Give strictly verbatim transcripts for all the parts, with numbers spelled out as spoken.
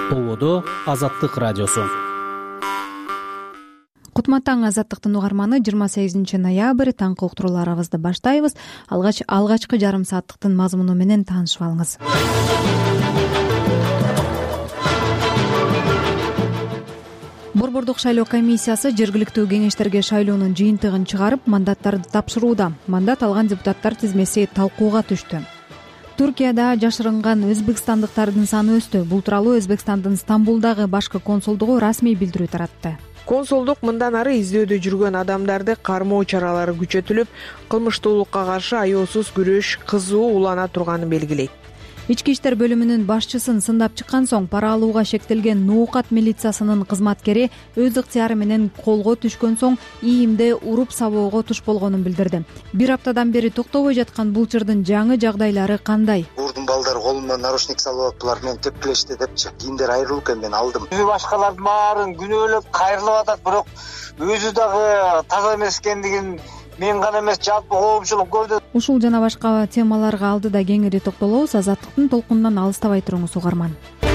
Болодо Азаттык радиосу. Кутман таң, Азаттыктын угарманы. Жыйырма сегизинчи ноябрь таңкы уктурууларыбызды баштайбыз. Алгач алгачкы жарым сааттыктын мазмуну менен таанышып алыңыз. Борбордук шайлоо комиссиясы жергиликтүү кеңештерге шайлоонун жыйынтыгын чыгарып, мандаттарды тапшырууда. Мандат алган депутаттар тизмеси талкууга түштү. Туркияда жашырынган өзбекстандыктардын саны өстү. Бул тууралуу Өзбекстандын Стамбулдагы башкы консулдугу расмий билдирүү таратты. Консулдук мындан ары издөөдө жүргөн адамдарды кармоо чаралары күчөтүлүп, кылмыштуулукка каршы аеосуз күрөш кызуу улана турганын белгилейт. Ички иштер бөлүмүнүн башчысын сындап чыккан соң пара алууга шектелген Ноокат милициясынын кызматкери өз ыктыяры менен колго түшкөн соң ийимде уруп сабоого туш болгонун билдирди. Бир аптадан бери токтобой жаткан бул чырдын жаңы жагдайлары кандай? Бурдун балдары колумда наручник салып атыптылар, мен тепкилешти депчи. Кийимдер айрылуу экен, мен алдым. Өзү башкалардын баарын күнөөлөп кайрылып атат, бирок өзү дагы таза эмес экендигин мен гана эмес, жалпы коомчулук көрдү. Ушул жана башка темаларга алдыда кеңири токтолобуз. Азаттыктын толкунунан алыстабай туруңуз угарман.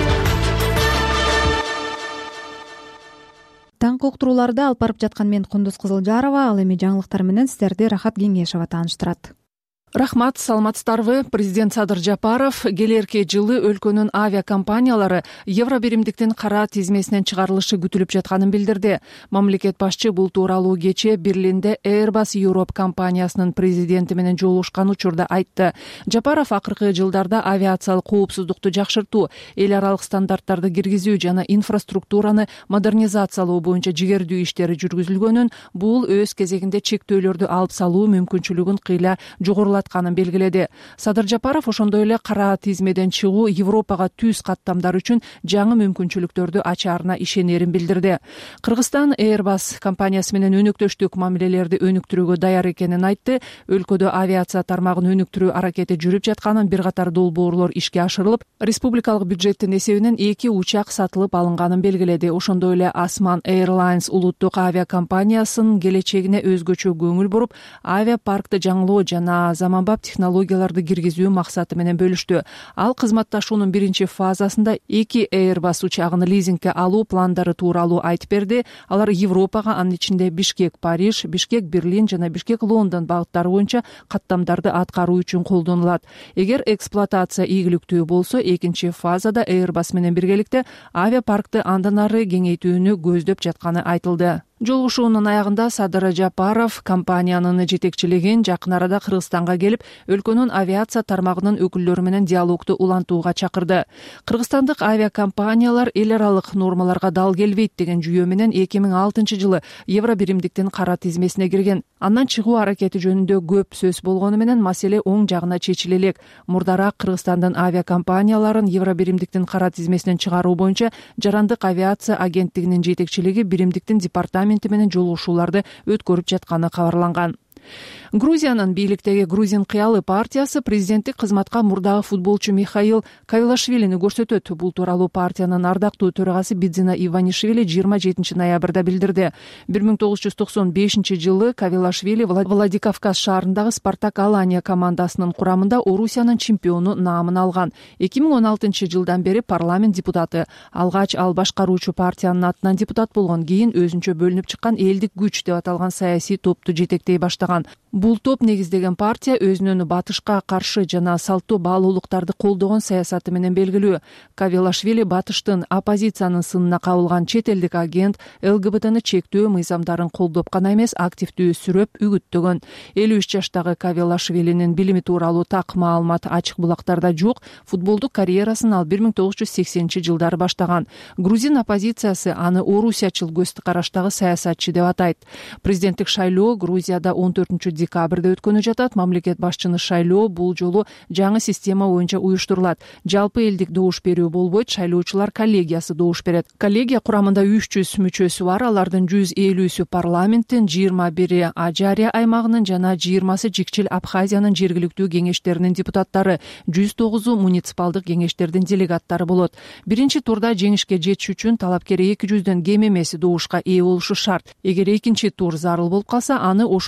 Таңкы уктурууларды алып барып жаткан мен Кундуз Кызылжарова. Ал эми жаңылыктар менен сиздерди Рахат Кеңешова тааныштырат. Рахмат, саламатсыздарбы? Президент Садыр Жапаров келерки жылы өлкөнүн авиакомпаниялары евро биримдиктин кара тизмесинен чыгарылышы күтүлүп жатканын билдирди. Мамлекет башчы бул тууралуу кечээ Берлинде Airbus Europe компаниясынын президенти менен жолугушкан учурда айтты. Жапаров акыркы жылдарда авиациялык коопсуздукту жакшыртуу, эл аралык стандарттарды киргизүү жана инфраструктураны модернизациялоо боюнча жигердүү иштери жүргүзүлгөнүн, бул өз кезегинде чектөөлөрдү алып салуу мүмкүнчүлүгүн кыйла жогорулатканын белгиледи. Садыр Жапаров ошондой эле кара тизмеден чыгуу Европага түз каттамдар үчүн жаңы мүмкүнчүлүктөрдү ачаарына ишенерин билдирди. Кыргызстан Airbus компаниясы менен өнөктөштүк мамилелерди өнүктүрүүгө даяр экенин айтты. Өлкөдө авиация тармагын өнүктүрүү аракети жүрүп жатканын, бир катар долбоорлор ишке ашырылып, республикалык бюджеттин эсебинен эки учак сатылып алынганын белгиледи. Ошондой эле Osman Airlines улуттук авиакомпаниясынын келечегине өзгөчө көңүл буруп, авиапаркты жаңылоо жана заманбап технологияларды киргизүү максаты менен бөлүштү. Ал кызматташуунун биринчи фазасында эки Airbus учагын лизингге алуу пландары тууралуу айтып берди. Алар Европага, анын ичинде Бишкек Париж, Бишкек Берлин жана Бишкек Лондон багыттары боюнча каттамдарды аткаруу үчүн колдонулат. Эгер эксплуатация ийгиликтүү болсо, экинчи фазада Airbus менен биргеликте авиапаркты андан ары кеңейтүүнү көздөп жатканы айтылды. Жолугушуунун аягында Садыр Жапаров компаниянын жетекчилигин жакын арада Кыргызстанга келип, өлкөнүн авиация тармагынын өкүлдөрү менен диалогду улантууга чакырды. Кыргызстандык авиакомпаниялар эл аралык нормаларга дал келбейт деген жүйө менен эки миң алтынчы жылы евро биримдиктин кара тизмесине кирген. Андан чыгуу аракети жөнүндө көп сөз болгону менен маселе оң жагына чечиле элек. Мурдараак Кыргызстандын авиакомпанияларын евро биримдиктин кара тизмесинен чыгаруу боюнча Жарандык авиация агенттигинин жетекчилиги биримдиктин департаменти менен жолугушууларды өткөрүп жатканы кабарланган. Грузиянын бийликтеги Грузин кыялы партиясы президенттик кызматка мурдагы футболчу Михаил Кавилашвилини көрсөтөт. Бул тууралуу партиянын ардактуу төрагасы Бидзина Иванишвили жыйырма жетинчи ноябрда билдирди. бир миң тогуз жүз токсон бешинчи жылы Кавилашвили Владикавказ шаарындагы Спартак Алания командасынын курамында Орусиянын чемпиону наамын алган. эки миң он алтынчы жылдан бери парламент депутаты. Алгач ал башкаруучу партиянын атынан депутат болгон, кийин өзүнчө бөлүнүп чыккан элдик күч деп аталган саясий топту жетектей баштаган. Бул топ негиздеген партия өзүнүн батышка каршы жана салттуу баалуулуктарды колдогон саясаты менен белгилүү. Кавилашвили батыштын оппозициянын сынына кабылган чет элдик агент, ЛГБТны чектөө мыйзамдарын колдоп гана эмес, активдүү сүрөп үгүттөгөн. элүү үч жаштагы Кавилашвилинин билими тууралуу так маалымат ачык булактарда жок. Футболдук карьерасын ал бир миң тогуз жүз сексенинчи жылдары баштаган. Грузин оппозициясы аны орусиячыл көз караштагы саясатчы деп атайт. Президенттик шайлоо Грузияда он төртүнчү декабрда өткөнү жатат. Мамлекет башчыны шайлоо бул жолу жаңы система боюнча уюштурулат. Жалпы элдик добуш берүү болбойт, шайлоочулар коллегиясы добуш берет. Коллегия курамында үч жүз мүчөсү бар. Алардын жүз элүүсү парламенттин, жыйырма бири Ажария аймагынын жана жыйырмасы Жикчил Абхазиянын жергиликтүү кеңештеринин депутаттары, жүз тогузу муниципалдык кеңештердин делегаттары болот. Биринчи турда жеңишке жетиш үчүн талапкер эки жүздөн кем эмес добушка ээ болушу шарт. Эгер экинчи тур зарыл болуп калса, аны ошол эле күнү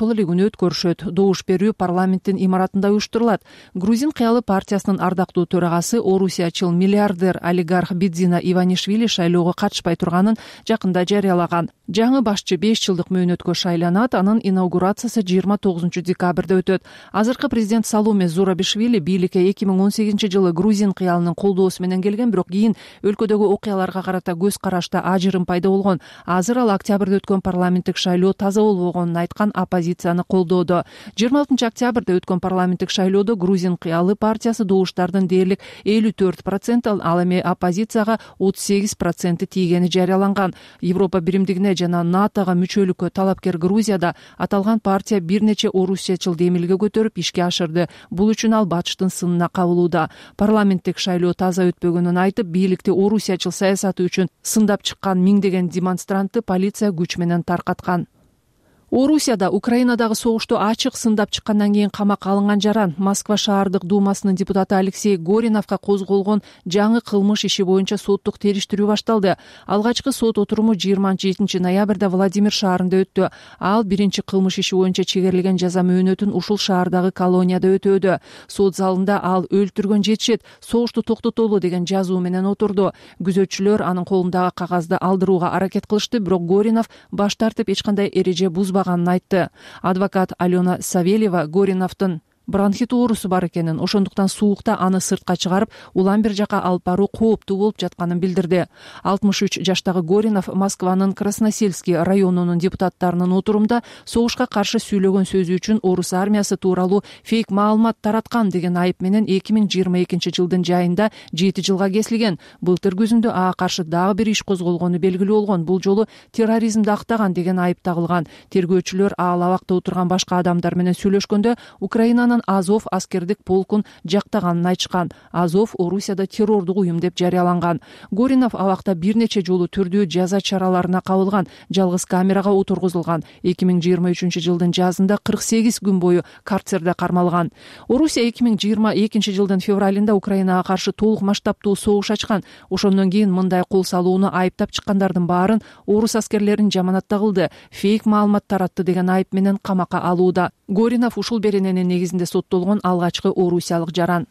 күнү өткөрүшөт. Добуш берүү парламенттин имаратында уюштурулат. Грузин кыялы партиясынын ардактуу төрагасы, орусиячыл миллиардер олигарх Бидзина Иванишвили шайлоого катышпай турганын жакында жарыялаган. Жаңы башчы беш жылдык мөөнөткө шайланат, анын инаугурациясы жыйырма тогузунчу декабрда өтөт. Азыркы президент Саломе Зурабишвили бийликке эки миң он сегизинчи жылы грузин кыялынын колдоосу менен келген, бирок кийин өлкөдөгү окуяларга карата көз карашта ажырым пайда болгон. Азыр ал октябрда өткөн парламенттик шайлоо таза болбогонун айткан оппозицияны колдоодо. жыйырма алтынчы октябрда өткөн парламенттик шайлоодо грузин кыялы партиясы добуштардын дээрлик элүү төрт процент, ал эми оппозицияга отуз сегиз процент тийгени жарыяланган. Европа биримдигине жана натога мүчөлүккө талапкер Грузияда аталган партия бир нече орусиячыл демилге көтөрүп ишке ашырды. Бул үчүн ал батыштын сынына кабылууда. Парламенттик шайлоо таза өтпөгөнүн айтып, бийликти орусиячыл саясаты үчүн сындап чыккан миңдеген демонстрантты полиция күч менен таркаткан. Орусияда Украинадагы согушту ачык сындап чыккандан кийин камакка алынган жаран Москва шаардык думасынын депутаты Алексей Гориновго козголгон жаңы кылмыш иши боюнча соттук териштирүү башталды. Алгачкы сот отуруму жыйырма жетинчи ноябрда Владимир шаарында өттү. Ал биринчи кылмыш иши боюнча чегерилген жаза мөөнөтүн ушул шаардагы колонияда өтөөдө. Сот залында ал өлтүргөн жетишет, согушту токтотолу деген жазуу менен отурду. Күзөтчүлөр анын колундагы кагазды алдырууга аракет кылышты, бирок Горинов баш тартып эч кандай эреже бузбаган айтты. Адвокат Алена Савельева Гориновдун бронхит оорусу бар экенин, ошондуктан суукта аны сыртка чыгарып, улам бир жака алып баруу кооптуу болуп жатканын билдирди. алтымыш үч жаштагы Горинов Москванын Красносельский районунун депутаттарынын отурумда согушка каршы сүйлөгөн сөзү үчүн орус армиясы тууралуу фейк маалымат тараткан деген айып менен эки миң жыйырма экинчи жылдын жайында жети жылга кесилген. Былтыр күзүндө ага каршы дагы бир иш козголгону белгилүү болгон. Бул жолу терроризмди актаган деген айып тагылган. Тергөөчүлөр ал абакта отурган башка адамдар менен сүйлөшкөндө Украинанын Азов аскердик полкун жактаганын айтышкан. Азов Орусияда террордук уюм деп жарыяланган. Горинов абакта бир нече жолу түрдүү жаза чараларына кабылган, жалгыз камерага отургузулган. эки миң жыйырма үчүнчү жылдын жазында кырк сегиз күн бою карцерде кармалган. Орусия эки миң жыйырма экинчи жылдын февралында Украинага каршы толук масштабтуу согуш ачкан. Ошондон кийин мындай кол салууну айыптап чыккандардын баарын орус аскерлерин жаманатта кылды, фейк маалымат таратты деген айып менен камакка алууда. Горинов ушул берененин негизинде соттолгон алгачкы орусиялык жаран.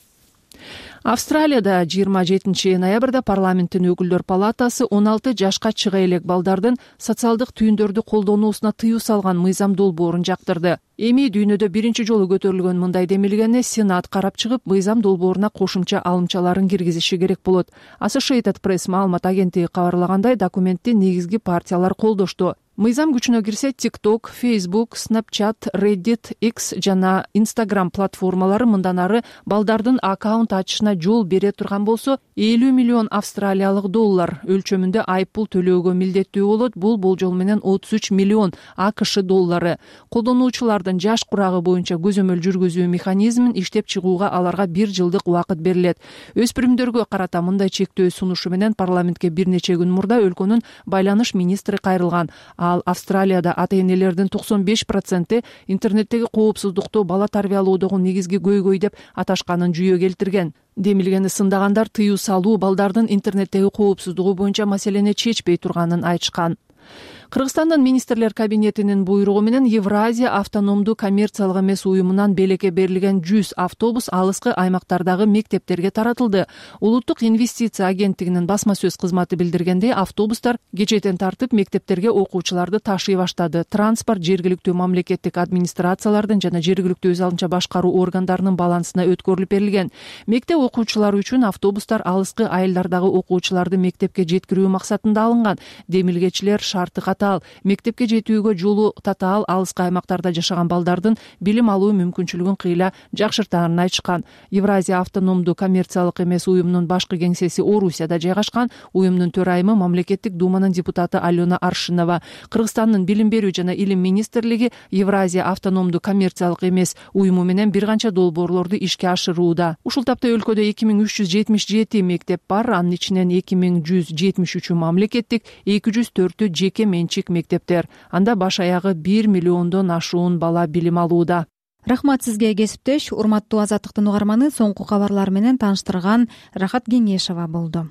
Австралияда жыйырма жетинчи ноябрда парламенттин өкүлдөр палатасы он алты жашка чыга элек балдардын социалдык түйүндөрдү колдонуусуна тыюу салган мыйзам долбоорун жактырды. Эми дүйнөдө биринчи жолу көтөрүлгөн мындай демилгени Сенат карап чыгып, мыйзам долбооруна кошумча алымчаларын киргизиши керек болот. Associated Press маалымат агенттиги кабарлагандай, документти негизги партиялар колдошту. Мыйзам күчүнө кирсе, TikTok, Facebook, Snapchat, Reddit, X жана Instagram платформалары мындан ары балдардын аккаунт ачышына жол бере турган болсо, элүү миллион австралиялык доллар өлчөмүндө айыппул төлөөгө милдеттүү болот. Бул болжол менен отуз үч миллион АКШ доллары. Колдонуучулардын жаш курагы боюнча көзөмөл жүргүзүү механизмин иштеп чыгууга аларга бир жылдык убакыт берилет. Өспүрүмдөргө карата мындай чектөө сунушу менен парламентке бир нече күн мурда өлкөнүн байланыш министри кайрылган. Ал Австралияда ата-энелердин токсон беш проценти интернеттеги коопсуздукту бала тарбиялоодогу негизги көйгөй деп аташканын жүйө келтирген. Демилгени сындагандар тыюу салуу балдардын интернеттеги коопсуздугу боюнча маселени чечпей турганын айтышкан. Кыргызстандын министрлер кабинетинин буйругу менен Евразия автономдуу коммерциялык эмес уюмунан белекке берилген жүз автобус алыскы аймактардагы мектептерге таратылды. Улуттук инвестиция агенттигинин басма сөз кызматы билдиргендей, автобустар кечээден тартып мектептерге окуучуларды ташый баштады. Транспорт жергиликтүү мамлекеттик администрациялардын жана жергиликтүү өз алынча башкаруу органдарынын балансына өткөрүлүп берилген. Мектеп окуучулары үчүн автобустар алыскы айылдардагы окуучуларды мектепке жеткирүү максатында алынган. Демилгечилер шарты катуу. Мектепке жетүүгө жолу татаал, алыскы аймактарда жашаган балдардын билим алуу мүмкүнчүлүгүн кыйла жакшыртаарын айтышкан. Евразия автономдуу коммерциялык эмес уюмунун башкы кеңсеси Орусияда жайгашкан. Уюмдун төрайымы мамлекеттик думанын депутаты Алена Аршинова. Кыргызстандын билим берүү жана илим министрлиги Евразия автономдуу коммерциялык эмес уюму менен бир канча долбоорлорду ишке ашырууда. Ушул тапта өлкөдө эки миң үч жүз жетимиш жети мектеп бар. Анын ичинен эки миң жүз жетимиш үчү мамлекеттик, эки жүз төртү жеке менчик мектептер. Анда баш аягы бир миллиондон ашуун бала билим алууда. Рахмат сизге, кесиптеш. Урматтуу Азаттыктын угарманы, соңку кабарлар менен тааныштырган Рахат Кеңешова болду.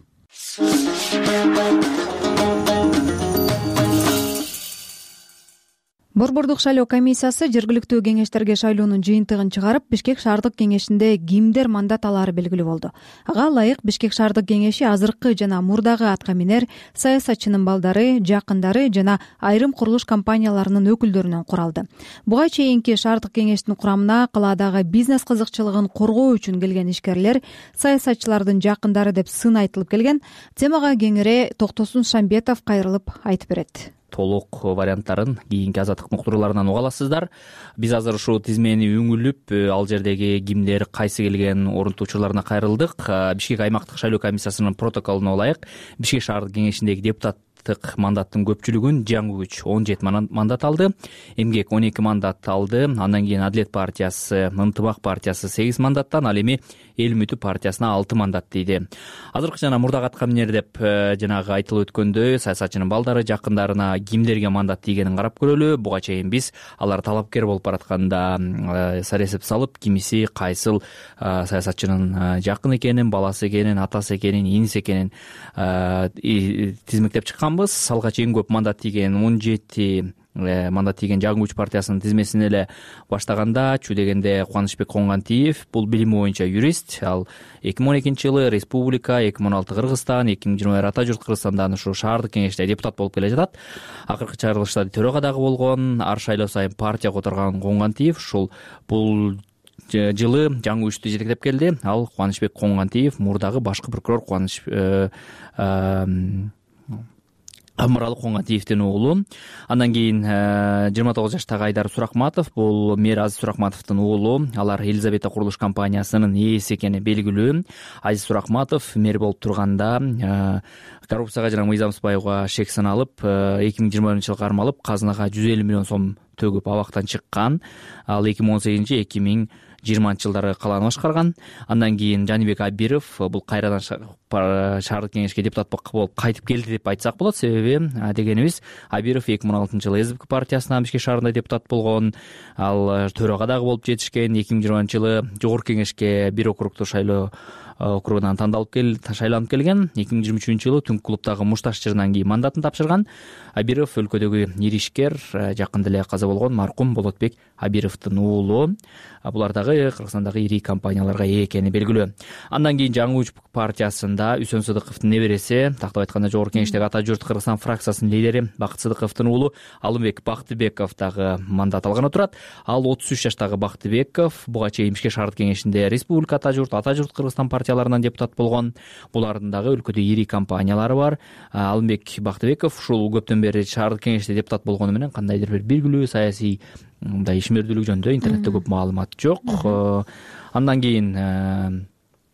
Борбордук шайлоо комиссиясы жергиликтүү кеңештерге шайлоонун жыйынтыгын чыгарып, Бишкек шаардык кеңешинде кимдер мандат алаары белгилүү болду. Ага ылайык Бишкек шаардык кеңеши азыркы жана мурдагы аткаминер, саясатчынын балдары, жакындары жана айрым курулуш компанияларынын өкүлдөрүнөн куралды. Буга чейинки шаардык кеңештин курамына калаадагы бизнес кызыкчылыгын коргоо үчүн келген ишкерлер, саясатчылардын жакындары деп сын айтылып келген. Темага кеңири Токтосун Шамбетов кайрылып айтып берет. Толук варианттарын кийинки азаттык уктурууларынан уга аласыздар. Биз азыр ушул тизмени үңүлүп, ал жердеги кимдер кайсы келген орунтуучуларына кайрылдык. Бишкек аймактык шайлоо комиссиясынын протоколуна ылайык Бишкек шаардык кеңешиндеги депутат мандаттын көпчүлүгүн жаңы күч он жети мандат алды, эмгек он эки мандат алды, андан кийин Адилет партиясы, Ынтымак партиясы сегиз мандаттан, ал эми Эл үмүтү партиясына алты мандат тийди. Азыркы жана мурдагы аткаминер деп жанагы айтылып өткөндөй, саясатчынын балдары, жакындарына кимдерге мандат тийгенин карап көрөлү. Буга чейин биз алар талапкер болуп баратканда саресеп салып, кимиси кайсыл саясатчынын жакын экенин, баласы экенин, атасы экенин, иниси экенин тизмектеп чыкканбыз. Салга чейин көп мандат тийген он жети мандат тийген жаңы күч партиясынын тизмесин эле баштаганда чү дегенде Кубанычбек Коңгантиев, бул билими боюнча юрист, ал эки миң он экинчи жылы республика, эки миң он алты Кыргызстан, эки миң жыйырма бир ата журт Кыргызстандан ушу шаардык кеңеште депутат болуп келе жатат. Акыркы чыгарылышта төрага дагы болгон, ар шайлоо сайын партия которгон Коңгантиев ушул бул жылы жаңы күчтү жетектеп келди. Ал Кубанычбек Коңгантиев мурдагы башкы прокурор Кубаныч Амыралы Коңгантиевдин уулу. Андан кийин жыйырма тогуз жаштагы Айдар Суракматов, бул мэр Азиз Суракматовдун уулу. Алар Елизавета курулуш компаниясынын ээси экени белгилүү. Азиз Суракматов мэр болуп турганда коррупцияга жана мыйзам сыбайга шек саналып, эки миң жыйырма биринчи жылы кармалып, казынага жүз элүү миллион сом төгүп абактан чыккан. Ал эки миң он сегизинчи эки миң жыйырманчы жылдары калааны башкарган. Андан кийин Жанибек Абиров бул кайрадан шаардык кеңешке депутат болуп кайтып келди деп айтсак болот. Себеби дегенибиз, Абиров эки миң он алтынчы жылы СБК партиясына Бишкек шаарында депутат болгон. Ал төрага дагы болуп жетишкен. эки миң жыйырманчы жылы жогорку кеңешке бир округтук шайлоо округунан тандалып кел, шайланып келген. эки миң жыйырма үчүнчү жылы Түнк клубдагы мушташ жырынан кийин мандатын тапшырган. Абиров өлкөдөгү ири ишкер, жакында эле каза болгон маркум Болотбек Абировдун уулу. Булар дагы Кыргызстандагы ири компанияларга ээ экени белгилүү. Андан кийин жаңы күч партиясында Үсөн Сыдыковдун небереси, тактап айтканда жогорку кеңештеги ата журт Кыргызстан фракциясынын лидери Бакыт Сыдыковдун уулу Алымбек Бактыбеков дагы мандат алган отурат. Ал отуз үч жаштагы Бактыбеков буга чейин Бишкек шаардык кеңешинде Республика ата журт, ата журт Кыргызстан партияларынан депутат болгон. Булардын дагы өлкөдө ири компаниялары бар. Алымбек Бактыбеков ушул көптөн бери шаардык кеңеште депутат болгону менен кандайдыр бир белгилүү саясий мындай ишмердүүлүк жөнүндө интернетте көп маалымат жок. Андан кийин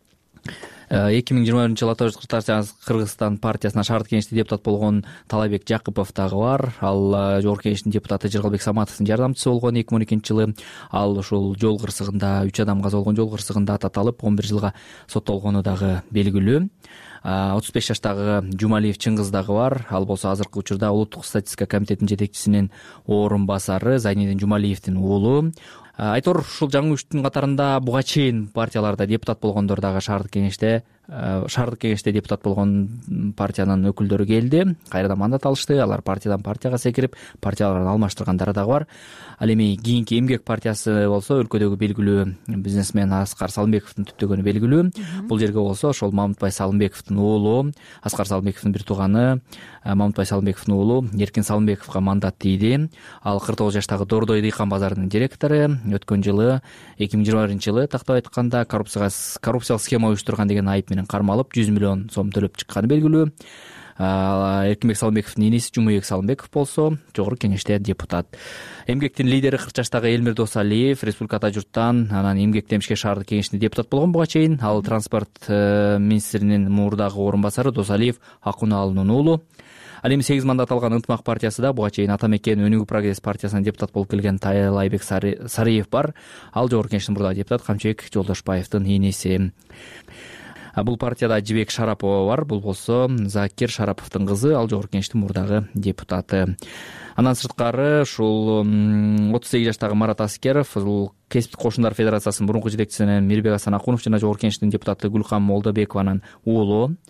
эки миң жыйырма биринчи жылы ата журт Кыргызстан партиясына шаардык кеңеште депутат болгон Талайбек Жакыпов дагы бар. Ал жогорку кеңештин депутаты Жыргалбек Саматовдун жардамчысы болгон эки миң он экинчи жылы. Ал ушул жол кырсыгында үч адам каза болгон жол кырсыгында таталып он бир жылга соттолгону дагы белгилүү. отуз беш жаштагы Жумалиев Чыңгыз дагы бар. Ал болсо азыркы учурда Улуттук статистика комитетинин жетекчисинин орун басары Зайнидин Жумалиевдин уулу. Айтор ушул жаңы күчтүн катарында буга чейин партияларда депутат болгондор дагы шаардык кеңеште шаардык кеңеште депутат болгон партиянын өкүлдөрү келди. Кайрадан мандат алышты. Алар партиядан партияга секирип, партияларын алмаштыргандары дагы бар. Ал эми кийинки Эмгек партиясы болсо өлкөдөгү белгилүү бизнесмен Аскар Салымбековдун түптөгөнү белгилүү. Бул жерге болсо ошол Мамытбай Салымбековдун уулу, Аскар Салымбековдун бир тууганы Мамытбай Салымбековдун уулу Эркин Салымбековго мандат тийди. Ал кырк тогуз жаштагы Дордой дыйкан базарынын директору. Өткөн жылы эки миң жыйырма биринчи жылы тактап айтканда коррупцияга коррупциялык схема уюштурган деген айып менен кармалып жүз миллион сом төлөп чыкканы белгилүү. Эркинбек Салымбековдун иниси Жумабек Салымбеков болсо жогорку кеңеште депутат. Эмгектин лидери кырк жаштагы Элмир Досалиев Республика ата журттан, анан Эмгектен Бишкек шаардык кеңешинде депутат болгон буга чейин. Ал транспорт министринин мурдагы орун басары Досалиев Акуналынын уулу. Ал эми сегиз мандат алган Ынтымак партиясы да буга чейин ата мекен Өнүгүү прогресс партиясынан депутат болуп келген Талайбек Сариев бар. Ал жогорку кеңештин мурдагы депутат Камчыбек Жолдошбаевдин иниси. Бул партияда Жибек Шарапова бар. Бул болсо Закир Шараповдун кызы. Ал жогорку кеңештин мурдагы депутаты. Андан сырткары ушул отуз сегиз жаштагы Марат Аскеров, бул Кесиптик кошундар федерациясынын мурунку жетекчиси Мирбек Асан Акунов жана жогорку кеңештин депутаты Гүлкам Молдобекованын уулу.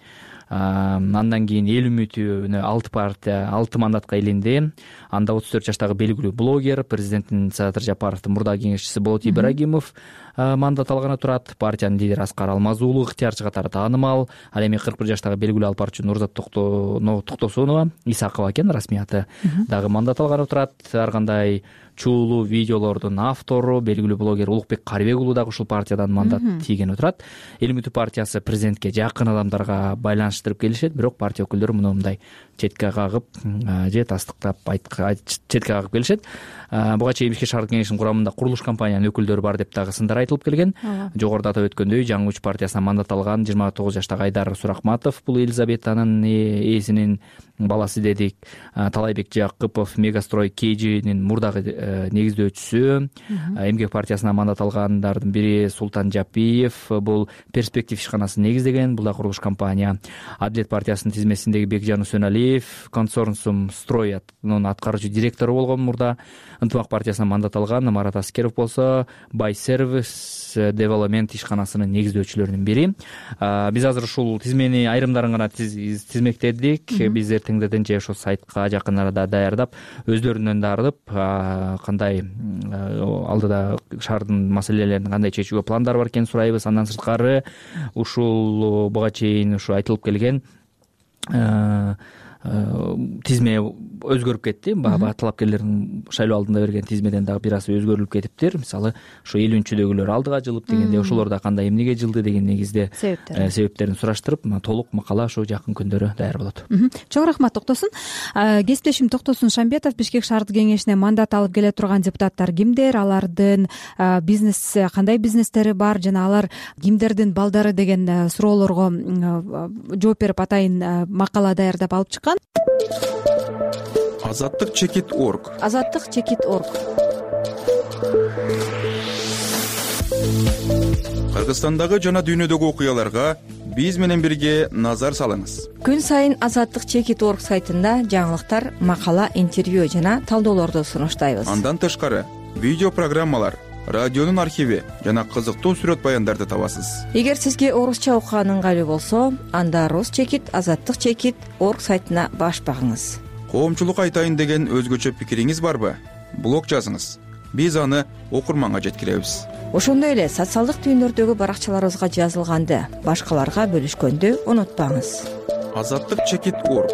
андан кийин эл үмүтү алты партия алты мандатка ээленди. Анда отуз төрт жаштагы белгилүү блогер, президенттин Садыр Жапаровдун мурдагы кеңешчиси Болот Ибрагимов мандат алганы турат. Партиянын лидери Аскар Алмазуулу ыктыярчы катары таанымал. Ал эми кырк бир жаштагы белгилүү алпарчы Нурзат Токтосунова, Исакова экен расмий аты, дагы мандат алганы турат. Ар кандай чуулуу видеолордун автору белгилүү блогер Улукбек Карыбек уулу дагы ушул партиядан мандат тийгени турат. Эл үмүтү партиясы президентке жакын адамдарга байланыштырып келишет, бирок партия өкүлдөрү муну мындай четке кагып же тастыктап четке кагып келишет. Буга чейин Бишкек шаардык кеңешинин курамында курулуш компаниянын өкүлдөрү бар деп дагы сындар айтылып келген. Жогоруда атап өткөндөй, Жаңы Уч партиясынан мандат алган жыйырма тогуз жаштагы Айдар Суракматов, бул Елизаветанын ээсинин баласы дедик. Талайбек Жакыпов, Мегастрой Кежинин мурдагы негиздөөчүсү. Эмгек партиясынан мандат алгандардын бири Султан Жапиев, бул Перспектив ишканасын негиздеген, бул да курулуш компания. Адилет партиясынын тизмесиндеги Бекжан Үсөналиев, Консорциум Строятнын аткаруучу директору болгон мурда. Ынтымак партиясынан мандат алган Марат Аскеров болсо Бай Сервис Девелопмент ишканасынын негиздөөчүлөрүнүн бири. Биз азыр ушул тизмени айрымдарын гана тизмектедик. Биз эртеңдерден же ошол сайтка жакын арада даярдап, өздөрүнөн дарып, кандай алдыда шаардын маселелерин кандай чечүүгө пландары бар экенин сурайбыз. Андан сырткары ушул буга чейин ушу айтылып келген тизме өзгөрүп кетти. Баягы талапкерлердин шайлоо алдында берген тизмеден дагы бир аз өзгөрүлүп кетиптир. Мисалы, ушу эл үнчүдөгүлөр алдыга жылып дегенде, ошолор да кандай эмнеге жылды деген негизде себептерин сураштырып, толук макала ошо жакын күндөрү даяр болот. Чоң рахмат, Токтосун. Кесиптешим Токтосун Шамбетов, Бишкек шаардык кеңешине мандат алып келе турган депутаттар кимдер, алардын бизнес кандай бизнестери бар жана алар кимдердин балдары деген суроолорго жооп берип атайын макала даярдап алып чыккан. Азаттык чекит орг. Азаттык чекит орг. Кыргызстандагы жана дүйнөдөгү окуяларга биз менен бирге назар салыңыз. Күн сайын Азаттык чекит орг сайтында жаңылыктар, макала, интервью жана талдоолорду сунуштайбыз. Андан тышкары видео программалар, радионун архиви жана кызыктуу сүрөт баяндарды табасыз. Эгер сизге орусча окуган ыңгайлуу болсо, анда Рус чекит, Азаттык чекит орг сайтына баш багыңыз. Коомчулук айтайын деген өзгөчө пикириңиз барбы? Блог жазыңыз. Биз аны окурманга жеткиребиз. Ошондой эле социалдык түйүндөрдөгү баракчаларыбызга жазылганды башкаларга бөлүшкөндү унутпаңыз. Азаттык чекит орг.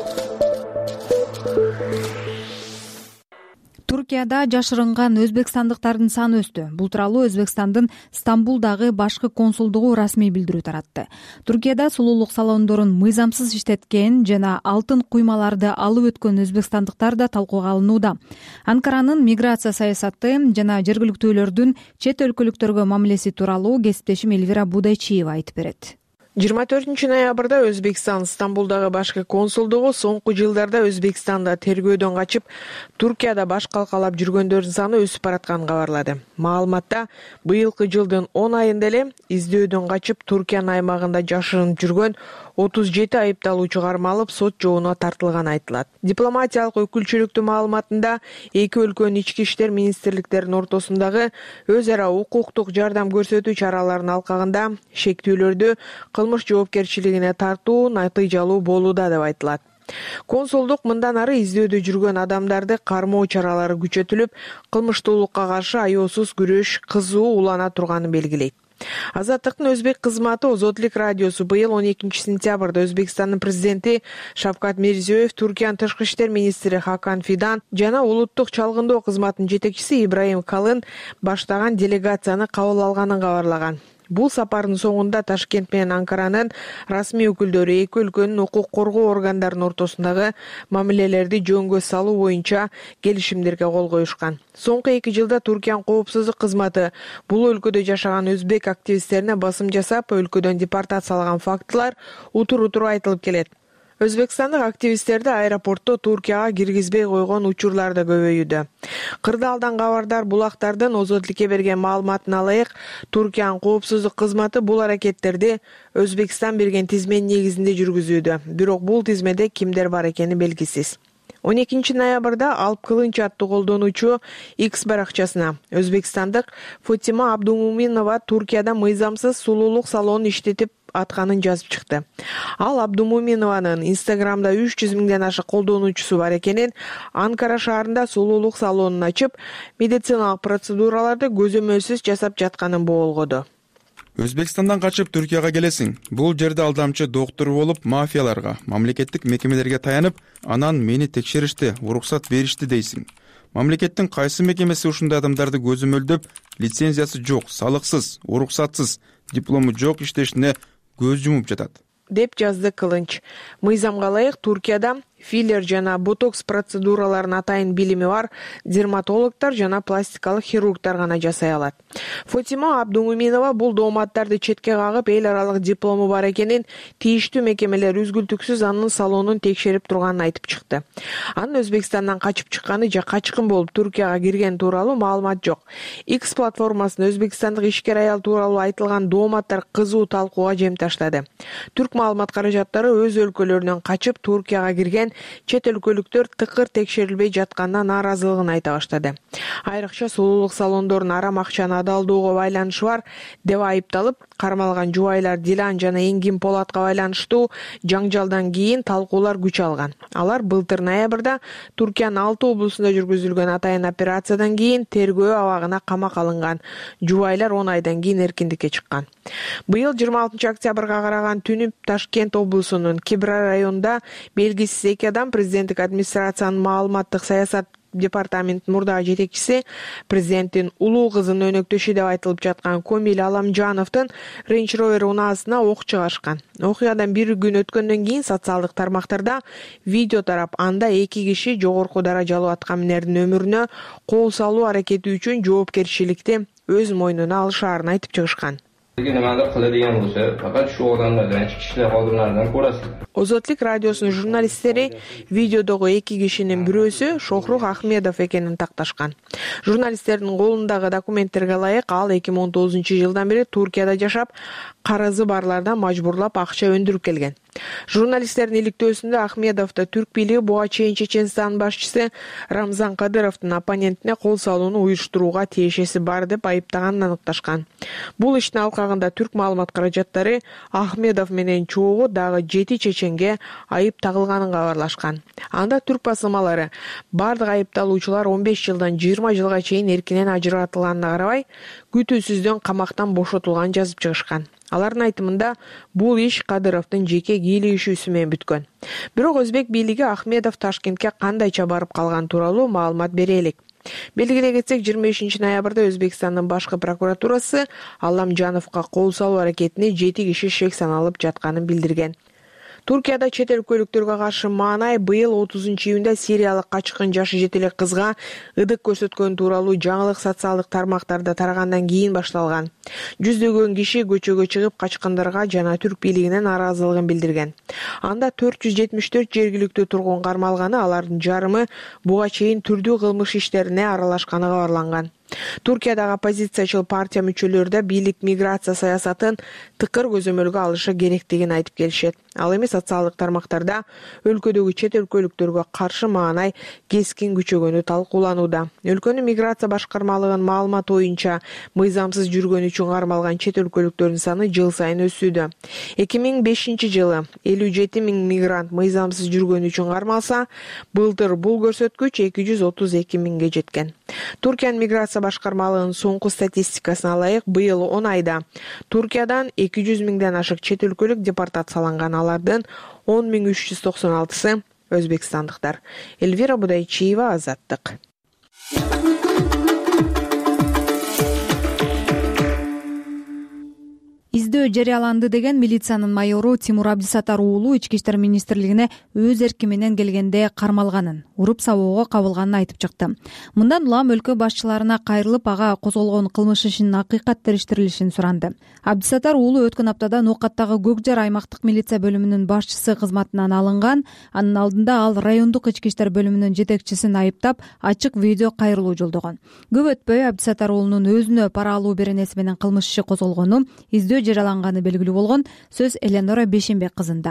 Туркияда жашырынган өзбекстандыктардын саны өстү. Бул тууралуу Өзбекстандын Стамбулдагы башкы консулдугу расмий билдирүү таратты. Туркияда сулуулук салондорун мыйзамсыз иштеткен жана алтын куймаларды алып өткөн өзбекстандыктар да талкууга алынууда. Анкаранын миграция саясаты жана жергиликтүүлөрдүн чет өлкөлүктөргө мамилеси тууралуу кесиптешим Элвира Будайчиева айтып берет. жыйырма төртүнчү ноябрда Өзбекстан Стамбулдагы башкы консулдугу соңку жылдарда Өзбекстанда тергөөдөн качып, Туркияда баш калкалап жүргөндөрдүн саны өсүп баратканын кабарлады. Маалыматта быйылкы жылдын он айында эле издөөдөн качып Туркиянын аймагында жашырынып жүргөн отуз жети айыпталуучу кармалып, сот жообуна тартылганы айтылат. Дипломатиялык өкүлчүлүктүн маалыматында эки өлкөнүн ички иштер министрликтеринин ортосундагы өз ара укуктук жардам көрсөтүү чараларынын алкагында шектүүлөрдү кылмыш жоопкерчилигине тартуу натыйжалуу болууда деп айтылат. Консулдук мындан ары издөөдө жүргөн адамдарды кармоо чаралары күчөтүлүп, кылмыштуулукка каршы аеосуз күрөш кызуу улана турганын белгилейт. Азаттыктын өзбек кызматы Озотлук радиосу быйыл он экинчи сентябрда Өзбекстандын президенти Шавкат Мирзиёев, Туркиянын тышкы иштер министри Хакан Фидан жана улуттук чалгындоо кызматынын жетекчиси Ибраим Калын баштаган делегацияны кабыл алганын кабарлаган. Бул сапардын соңунда Ташкент менен Анкаранын расмий өкүлдөрү эки өлкөнүн укук коргоо органдарынын ортосундагы мамилелерди жөнгө салуу боюнча келишимдерге кол коюшкан. Соңку эки жылда Туркиянын коопсуздук кызматы бул өлкөдө жашаган өзбек активисттерине басым жасап, өлкөдөн депортациялаган фактылар утур-утур айтылып келет. Өзбекстандык активисттерди аэропортто Туркияга киргизбей койгон учурлар да көбөйүүдө. Кырдаалдан кабардар булактардын Озотлукке берген маалыматына ылайык, Туркиянын коопсуздук кызматы бул аракеттерди Өзбекстан берген тизменин негизинде жүргүзүүдө. Бирок бул тизмеде кимдер бар экени белгисиз. он экинчи ноябрда Алп Кылынч аттуу колдонуучу X баракчасына Өзбекстандык Фатима Абдумуминова Туркияда мыйзамсыз сулуулук салонун иштетип атканын жазып чыкты. Ал Абдумуминованын Инстаграмда үч жүз миңден ашык колдонуучусу бар экенин, Анкара шаарында сулуулук салонун ачып, медициналык процедураларды көзөмөлсүз жасап жатканын боолгоду. Өзбекстандан качып Түркияга келесиң. Бул жерде алдамчы доктор болуп, мафияларга, мамлекеттик мекемелерге таянып, анан мени текшеришти, уруксат беришти дейсиң. Мамлекеттин кайсы мекемеси ушундай адамдарды көзөмөлдөп, лицензиясы жок, салыксыз, уруксатсыз, диплому жок иштешине көз жумуп жатат, деп жазды Кылынч. Мыйзамга ылайык Туркияда филлер жана ботокс процедураларын атайын билими бар дерматологдор жана пластикалык хирургдар гана жасай алат. Фотима Абдумуминова бул дооматтарды четке кагып, эл аралык диплому бар экенин, тийиштүү мекемелер үзгүлтүксүз анын салонун текшерип турганын айтып чыкты. Анын Өзбекстандан качып чыкканы же качкын болуп Туркияга кирген тууралуу маалымат жок. X платформасында өзбекстандык ишкер аял тууралуу айтылган дооматтар кызуу талкууга жем таштады. Түрк маалымат каражаттары өз өлкөлөрүнөн качып Туркияга кирген чет өлкөлүктөр тыкыр текшерилбей жатканына нааразылыгын айта баштады. Айрыкча сулуулук салондорунун арам акчаны адалдоого байланышы бар деп айыпталып, кармалган жубайлар Дилан жана Энгин Полатка байланыштуу жаңжалдан кийин талкуулар күч алган. Алар былтыр ноябрда Туркиянын алты облусунда жүргүзүлгөн атайын операциядан кийин тергөө абагына камакка алынган. Жубайлар он айдан кийин эркиндикке чыккан. Быйыл жыйырма алтынчы октябрга караган түнү Ташкент облусунун Кибра районунда белгисиз эки адам президенттик администрациянын маалыматтык саясат департаментинин мурдагы жетекчиси, президенттин улуу кызынын өнөктөшү деп айтылып жаткан Комил Аламжановдун Range Rover унаасына ок чыгарышкан. Окуядан бир күн өткөндөн кийин социалдык тармактарда видео тарап, анда эки киши жогорку даражалуу аткаминердин өмүрүнө кол салуу аракети үчүн жоопкерчиликти өз мойнуна алышаарын айтып чыгышкан. Nimadir qiladigan bo'lsa, faqat shu odamlardan, ichki ishlar xodimlaridan ko'rasizlar. Озотлук радиосунун журналисттери видеодогу эки кишинин бирөөсү Шохрух Ахмедов экенин такташкан. Журналисттердин колундагы документтерге ылайык, ал эки миң он тогузунчу жылдан бери Туркияда жашап, карызы барлардан мажбурлап акча өндүрүп келген. Журналисттердин иликтөөсүндө Ахмедовду түрк бийлиги буга чейин Чеченстанын башчысы Рамзан Кадыровдун оппонентине кол салууну уюштурууга тиешеси бар деп айыптаганын аныкташкан. Бул иштин алкагында түрк маалымат каражаттары Ахмедов менен чогуу дагы жети чеченге айып тагылганын кабарлашкан. Анда түрк басылмалары бардык айыпталуучулар он беш жылдан жыйырма жылга чейин эркинен ажыратылганына карабай, күтүүсүздөн камактан бошотулганын жазып чыгышкан. Алардын айтымында бул иш Кадыровдун жеке кийлигишүүсү менен бүткөн. Бирок өзбек бийлиги Ахмедов Ташкентке кандайча барып калган тууралуу маалымат бере элек. Белгилей кетсек, жыйырма бешинчи ноябрда Өзбекстандын башкы прокуратурасы Аламжановго кол салуу аракетине жети киши шек саналып жатканын билдирген. Туркияда чет өлкөлүктөргө каршы маанай быйыл отузунчу июнда сириялык качкын жашы жете элек кызга ыдык көрсөткөн тууралуу жаңылык социалдык тармактарда тарагандан кийин башталган. Жүздөгөн киши көчөгө чыгып качкындарга жана түрк бийлигине нааразылыгын билдирген. Анда төрт жүз жетимиш төрт жергиликтүү тургун кармалганы, алардын жарымы буга чейин түрдүү кылмыш иштерине аралашканы кабарланган. Туркиядагы оппозициячыл партия мүчөлөрү да бийлик миграция саясатын тыкыр көзөмөлгө алышы керектигин айтып келишет. Ал эми социалдык тармактарда өлкөдөгү чет өлкөлүктөргө каршы маанай кескин күчөгөнү талкууланууда. Өлкөнүн миграция башкармалыгынын маалыматы боюнча, мыйзамсыз жүргөн үчүн кармалган чет өлкөлүктөрдүн саны жыл сайын өсүүдө. эки миң бешинчи жылы элүү жети миң мигрант мыйзамсыз жүргөн үчүн кармалса, былтыр бул көрсөткүч эки жүз отуз эки миңге жеткен. Туркиянын миграция башкармалыгынын соңку статистикасына ылайык, быйыл он айда Туркиядан эки жүз миңден ашык чет өлкөлүк депортацияланган, алардын он миң үч жүз токсон алтысы өзбекстандыктар. Эльвира Будайчиева, Азаттык. Издөө жарыяланды деген милициянын майору Тимур Абдисатар уулу ички иштер министрлигине өз эрки менен келгенде кармалганын, уруп сабоого кабылганын айтып чыкты. Мындан улам өлкө башчыларына кайрылып, ага козголгон кылмыш ишинин акыйкат териштирилишин суранды. Абдисатар уулу өткөн аптада Нокаттагы Көк жар аймактык милиция бөлүмүнүн башчысы кызматынан алынган. Анын алдында ал райондук ички иштер бөлүмүнүн жетекчисин айыптап, ачык видео кайрылуу жолдогон. Көп өтпөй Абдисатар уулунун өзүнө пара алуу беренеси менен кылмыш иши козголгону, издөө жараланганы белгилүү болгон. Сөз Эленора Бешенбек кызында.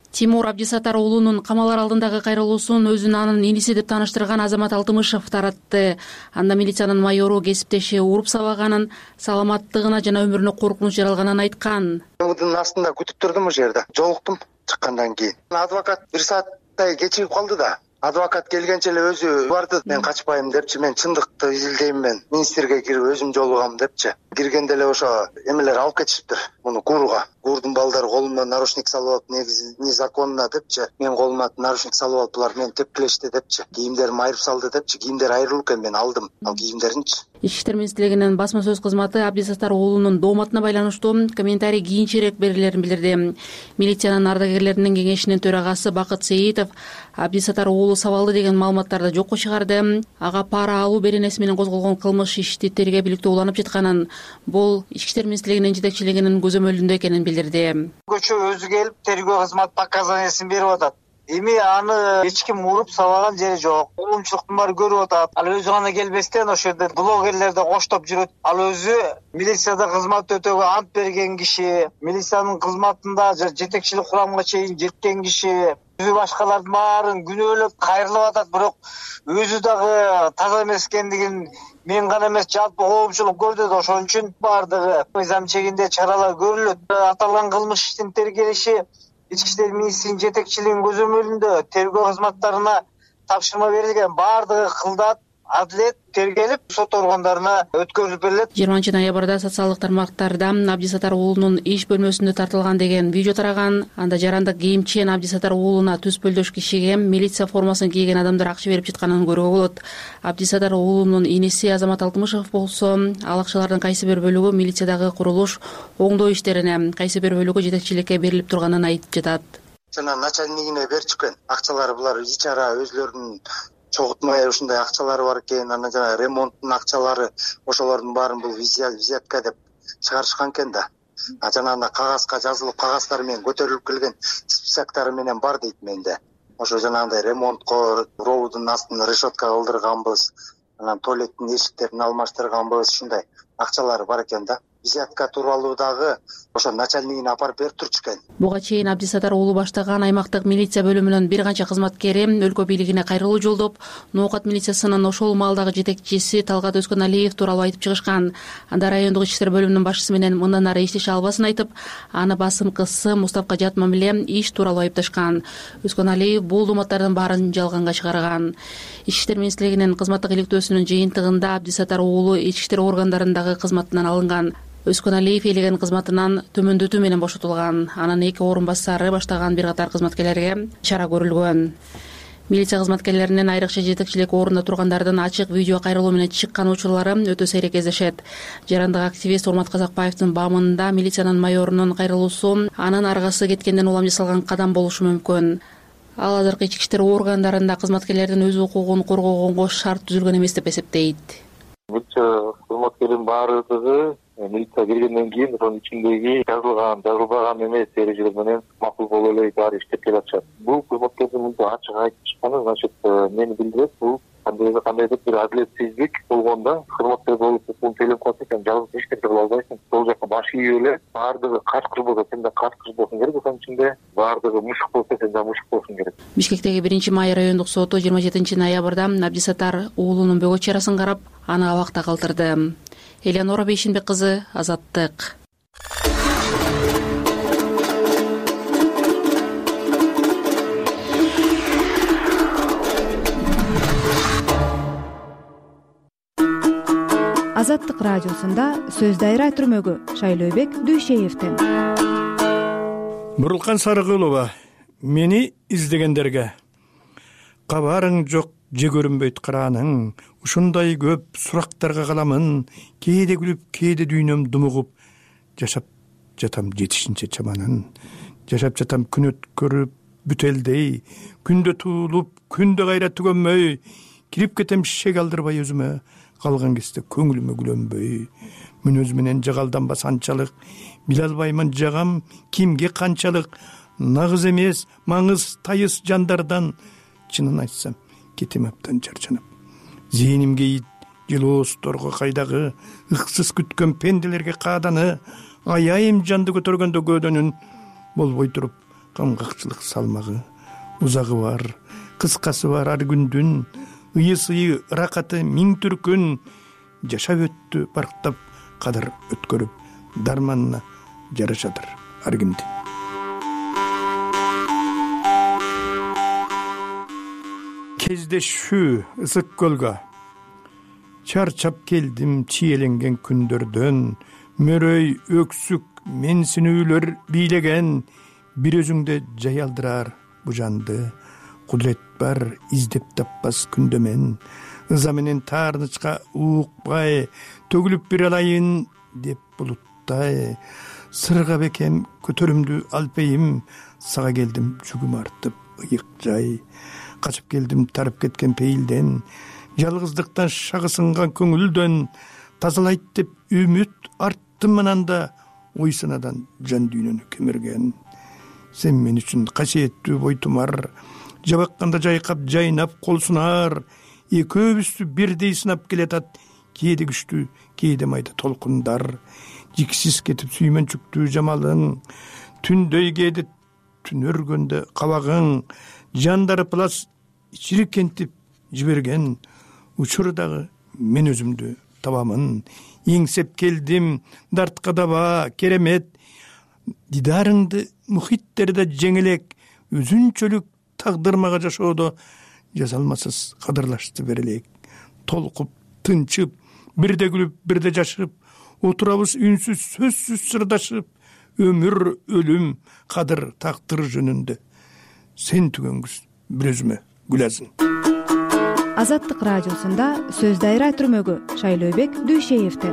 Тимур Абдисатар уулунун камалар алдындагы кайрылуусун өзүн анын иниси деп тааныштырган Азамат Алтымышев таратты. Анда милициянын майору кесиптеши уруп сабаганын, саламаттыгына жана өмүрүнө коркунуч жаралганын айткан. Мдын астында күтүп турдум, ошол жерде жолуктум. Чыккандан кийин адвокат бир сааттай кечигип калды да. Адвокат келгенче эле өзү барды. Мен качпайм депчи, мен чындыкты изилдейм, мен министрге кирип өзүм жолугам депчи. Киргенде эле ошо эмелер алып кетишиптир муну гууруга. Гуурдун балдары колума наручник салып алып, негизи незаконно депчи. Мен колума наручник салып алып, булар мени тепкилешти депчи. Кийимдерим айырып салды депчи. Кийимдер айрылып экен, мен алдым ал кийимдеринчи. Ички иштер министрлигинин басма сөз кызматы Абдисатар уулунун дооматына байланыштуу комментарий кийинчерээк берилерин билдирди. Милициянын ардагерлеринин кеңешинин төрагасы Бакыт Сейитов Абдисатар уулу сабалды деген маалыматтарды жокко чыгарды. Ага пара алуу беренеси менен козголгон кылмыш ишти тергөө иликтөө уланып жатканын, бул ички иштер министрлигинин жетекчилигинин көзөмөлүндө экенин билдирди. Көчө өзү келип тергөө кызмат показаниясын берип атат. Эми аны эч ким уруп сабаган жери жок. Коомчулуктун баары көрүп атат. Ал өзү гана келбестен ошол жерде блогерлерди коштоп жүрөт. Ал өзү милицияда кызмат өтөөгө ант берген киши, милициянын кызматында жетекчилик курамга чейин жеткен киши. Өзү башкалардын баарын күнөөлөп кайрылып атат, бирок өзү дагы таза эмес экендигин мен гана эмес, жалпы коомчулук көрдү да, ошон үчүн баардыгы мыйзам чегинде чаралар көрүлөт. Аталган кылмыш иштин тергелиши ички иштер министринин жетекчилигинин көзөмөлүндө тергөө кызматтарына тапшырма берилген. Баардыгы кылдат, адилет тергелип, сот органдарына өткөрүлүп берилет. жыйырманчы ноябрда социалдык тармактарда Абдисатар уулунун иш бөлмөсүндө тартылган деген видео тараган. Анда жарандык кийимчен Абдисатар уулуна түспөлдөш кишиге милиция формасын кийген адамдар акча берип жатканын көрүүгө болот. Абдисатар уулунун иниси Азамат Алтымышев болсо, ал акчалардын кайсы бир бөлүгү милициядагы курулуш оңдоо иштерине, кайсы бир бөлүгү жетекчиликке берилип турганын айтып жатат. Жана начальнигине берчүкен акчалары булар ичара өзлөрүнүн чогултмай ушундай акчалары бар экен. Анан жана ремонттун акчалары, ошолордун баарын бул взятка деп чыгарышкан экен да. А жана анда кагазга жазылып, кагаздар менен көтөрүлүп келген списоктары менен бар дейт менде. Ошо жанагындай ремонтко ровудун астын решетка кылдырганбыз, анан туалеттин эшиктерин алмаштырганбыз, ушундай акчалары бар экен да. Взятка тууралуу дагы ошо начальнигине апарып берип турчу экен. Буга чейин Абдисатар уулу баштаган аймактык милиция бөлүмүнүн бир канча кызматкери өлкө бийлигине кайрылуу жолдоп, Ноокат милициясынын ошол маалдагы жетекчиси Талгат Өскөналиев тууралуу айтып чыгышкан. Анда райондук ички иштер бөлүмүнүн башчысы менен мындан ары иштеше албасын айтып, аны басымкысы, мустапка жат мамиле иш тууралуу айыпташкан. Өскөналиев бул дооматтардын баарын жалганга чыгарган. Ички иштер министрлигинин кызматтык иликтөөсүнүн жыйынтыгында Абдисатар уулу ички иштер органдарындагы кызматынан алынган. Өскөналиев элеген кызматынан төмөндөтүү менен бошотулган. Анан эки орун басары баштаган бир катар кызматкерлерге чара көрүлгөн. Милиция кызматкерлеринин айрыкча жетекчилик орунда тургандардын ачык видео кайрылуу менен чыккан учурлары өтө сейрек кездешет. Жарандык активист Урмат Казакбаевдин баамында милициянын майорунун кайрылуусу анын аргасы кеткенден улам жасалган кадам болушу мүмкүн. Ал азыркы ички иштер органдарында кызматкерлердин өз укугун коргогонго шарт түзүлгөн эмес деп эсептейт. Милиция кызматкердин баардыгы милиция киргенден кийин ошонун ичиндеги жазылган, жазылбаган эмес эрежелер менен макул болуп эле баары иштеп келатышат. Бул кызматкердин мынтип ачык айтып чыкканы, значит, мени билдирет, бул кандайдыр бир адилетсиздик болгондо кызматкер болуп пул төлөп калса экен, жалгыз эч нерсе кыла албайсың. Сол жака баш ийип эле баардыгы качкыр болсо сен да качкыр болсуң керек, ошонун ичинде баардыгы мушук болсо сен да мушук болсуң керек. Бишкектеги биринчи май райондук соту жыйырма жетинчи ноябрда Абдисатар уулунун бөгөт чарасын карап, аны абакта калтырды. Элеонора Бейшинбек кызы, Азаттык. Азаттык радиосунда сөз дайра түрмөгү Шайлообек Дүйшеевден. Бурулкан Сарыгулова, мени издегендерге кабарың жок, же көрүнбөйт карааның, ушундай көп сурактарга каламын, кээде күлүп, кээде дүйнөм думугуп, жашап жатам жетишинче чаманын, жашап жатам күн өткөрүп бүтелдей, күндө туулуп, күндө кайра түгөнмөй, кирип кетем шек алдырбай өзүмө, калган кезде көңүлүмө күлөнбөй, мүнөз менен жагалданбас анчалык, биле албаймын жагам кимге канчалык, нагыз эмес, маңыз тайыс жандардан, чынын айтсам кетем аптан чарчанып. Зээнимге ит жылоосторго кайдагы, ыксыз күткөн пенделерге кааданы, аяйым жанды көтөргөндө көөдөнүн болбой туруп, камгакчылык салмагы, узагы бар, кыскасы бар ар күндүн, ыйы-сыйы, ыракаты миң түркүн жашап өттү барктап кадыр өткөрүп, дарманына жарашадыр ар кимди. Кездешүү ысык көлгө чарчап келдим чиеленген күндөрдөн, мөрөй, өксүк, менсинүүлөр бийлеген, бир өзүңдө жаялдырар бу жанды, кудрет бар издеп таппас күндөмен, ыза менен таарнычка уукпай, төгүлүп бир алайын деп булуттай, сырга бекем көтөрүмдү алпейим, сага келдим жүгүм артып ыйык жай, качып келдим тарып кеткен пейилден, жалгыздыктан шагысынган көңүлдөн, тазалайт деп үмүт арттым ананда, ой санадан жан дүйнөнү кемирген. Сен мен үчүн касиеттүү бойтумар, жабакканда жайкап жайнап кол сунар, экөөбүздү бирдей сынап келатат, кээде күчтүү, кээде майда толкундар, жиксиз кетип сүймөнчүктүү жамалың, түндөй кээде түн өргөндө кабагың, жандары плас чирикентип жиберген, учурдагы мен өзүмдү табамын, эңсеп келдим дартка даба керемет, дидарыңды мухиттерде жеңелек, өзүнчөлүк тагдырмага жашоодо жазалмасыз кадырлашты берелек, толкуп тынчып, бирде күлүп бирде жашып, отурабыз үнсүз сөзсүз сырдашып, өмүр өлүм кадыр тактыр жөнүндө, сен түгөнгүз бир өзүмө гүлазын. Азаттык радиосунда сөз дайра түрмөгү Шайлообек Дүйшеевден.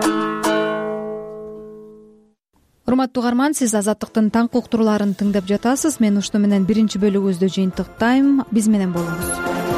Урматтуу угарман, сиз Азаттыктын таңкы уктурууларын тыңдап жатасыз. Мен ушуну менен биринчи бөлүгүбүздү жыйынтыктайм. Биз менен болуңуз.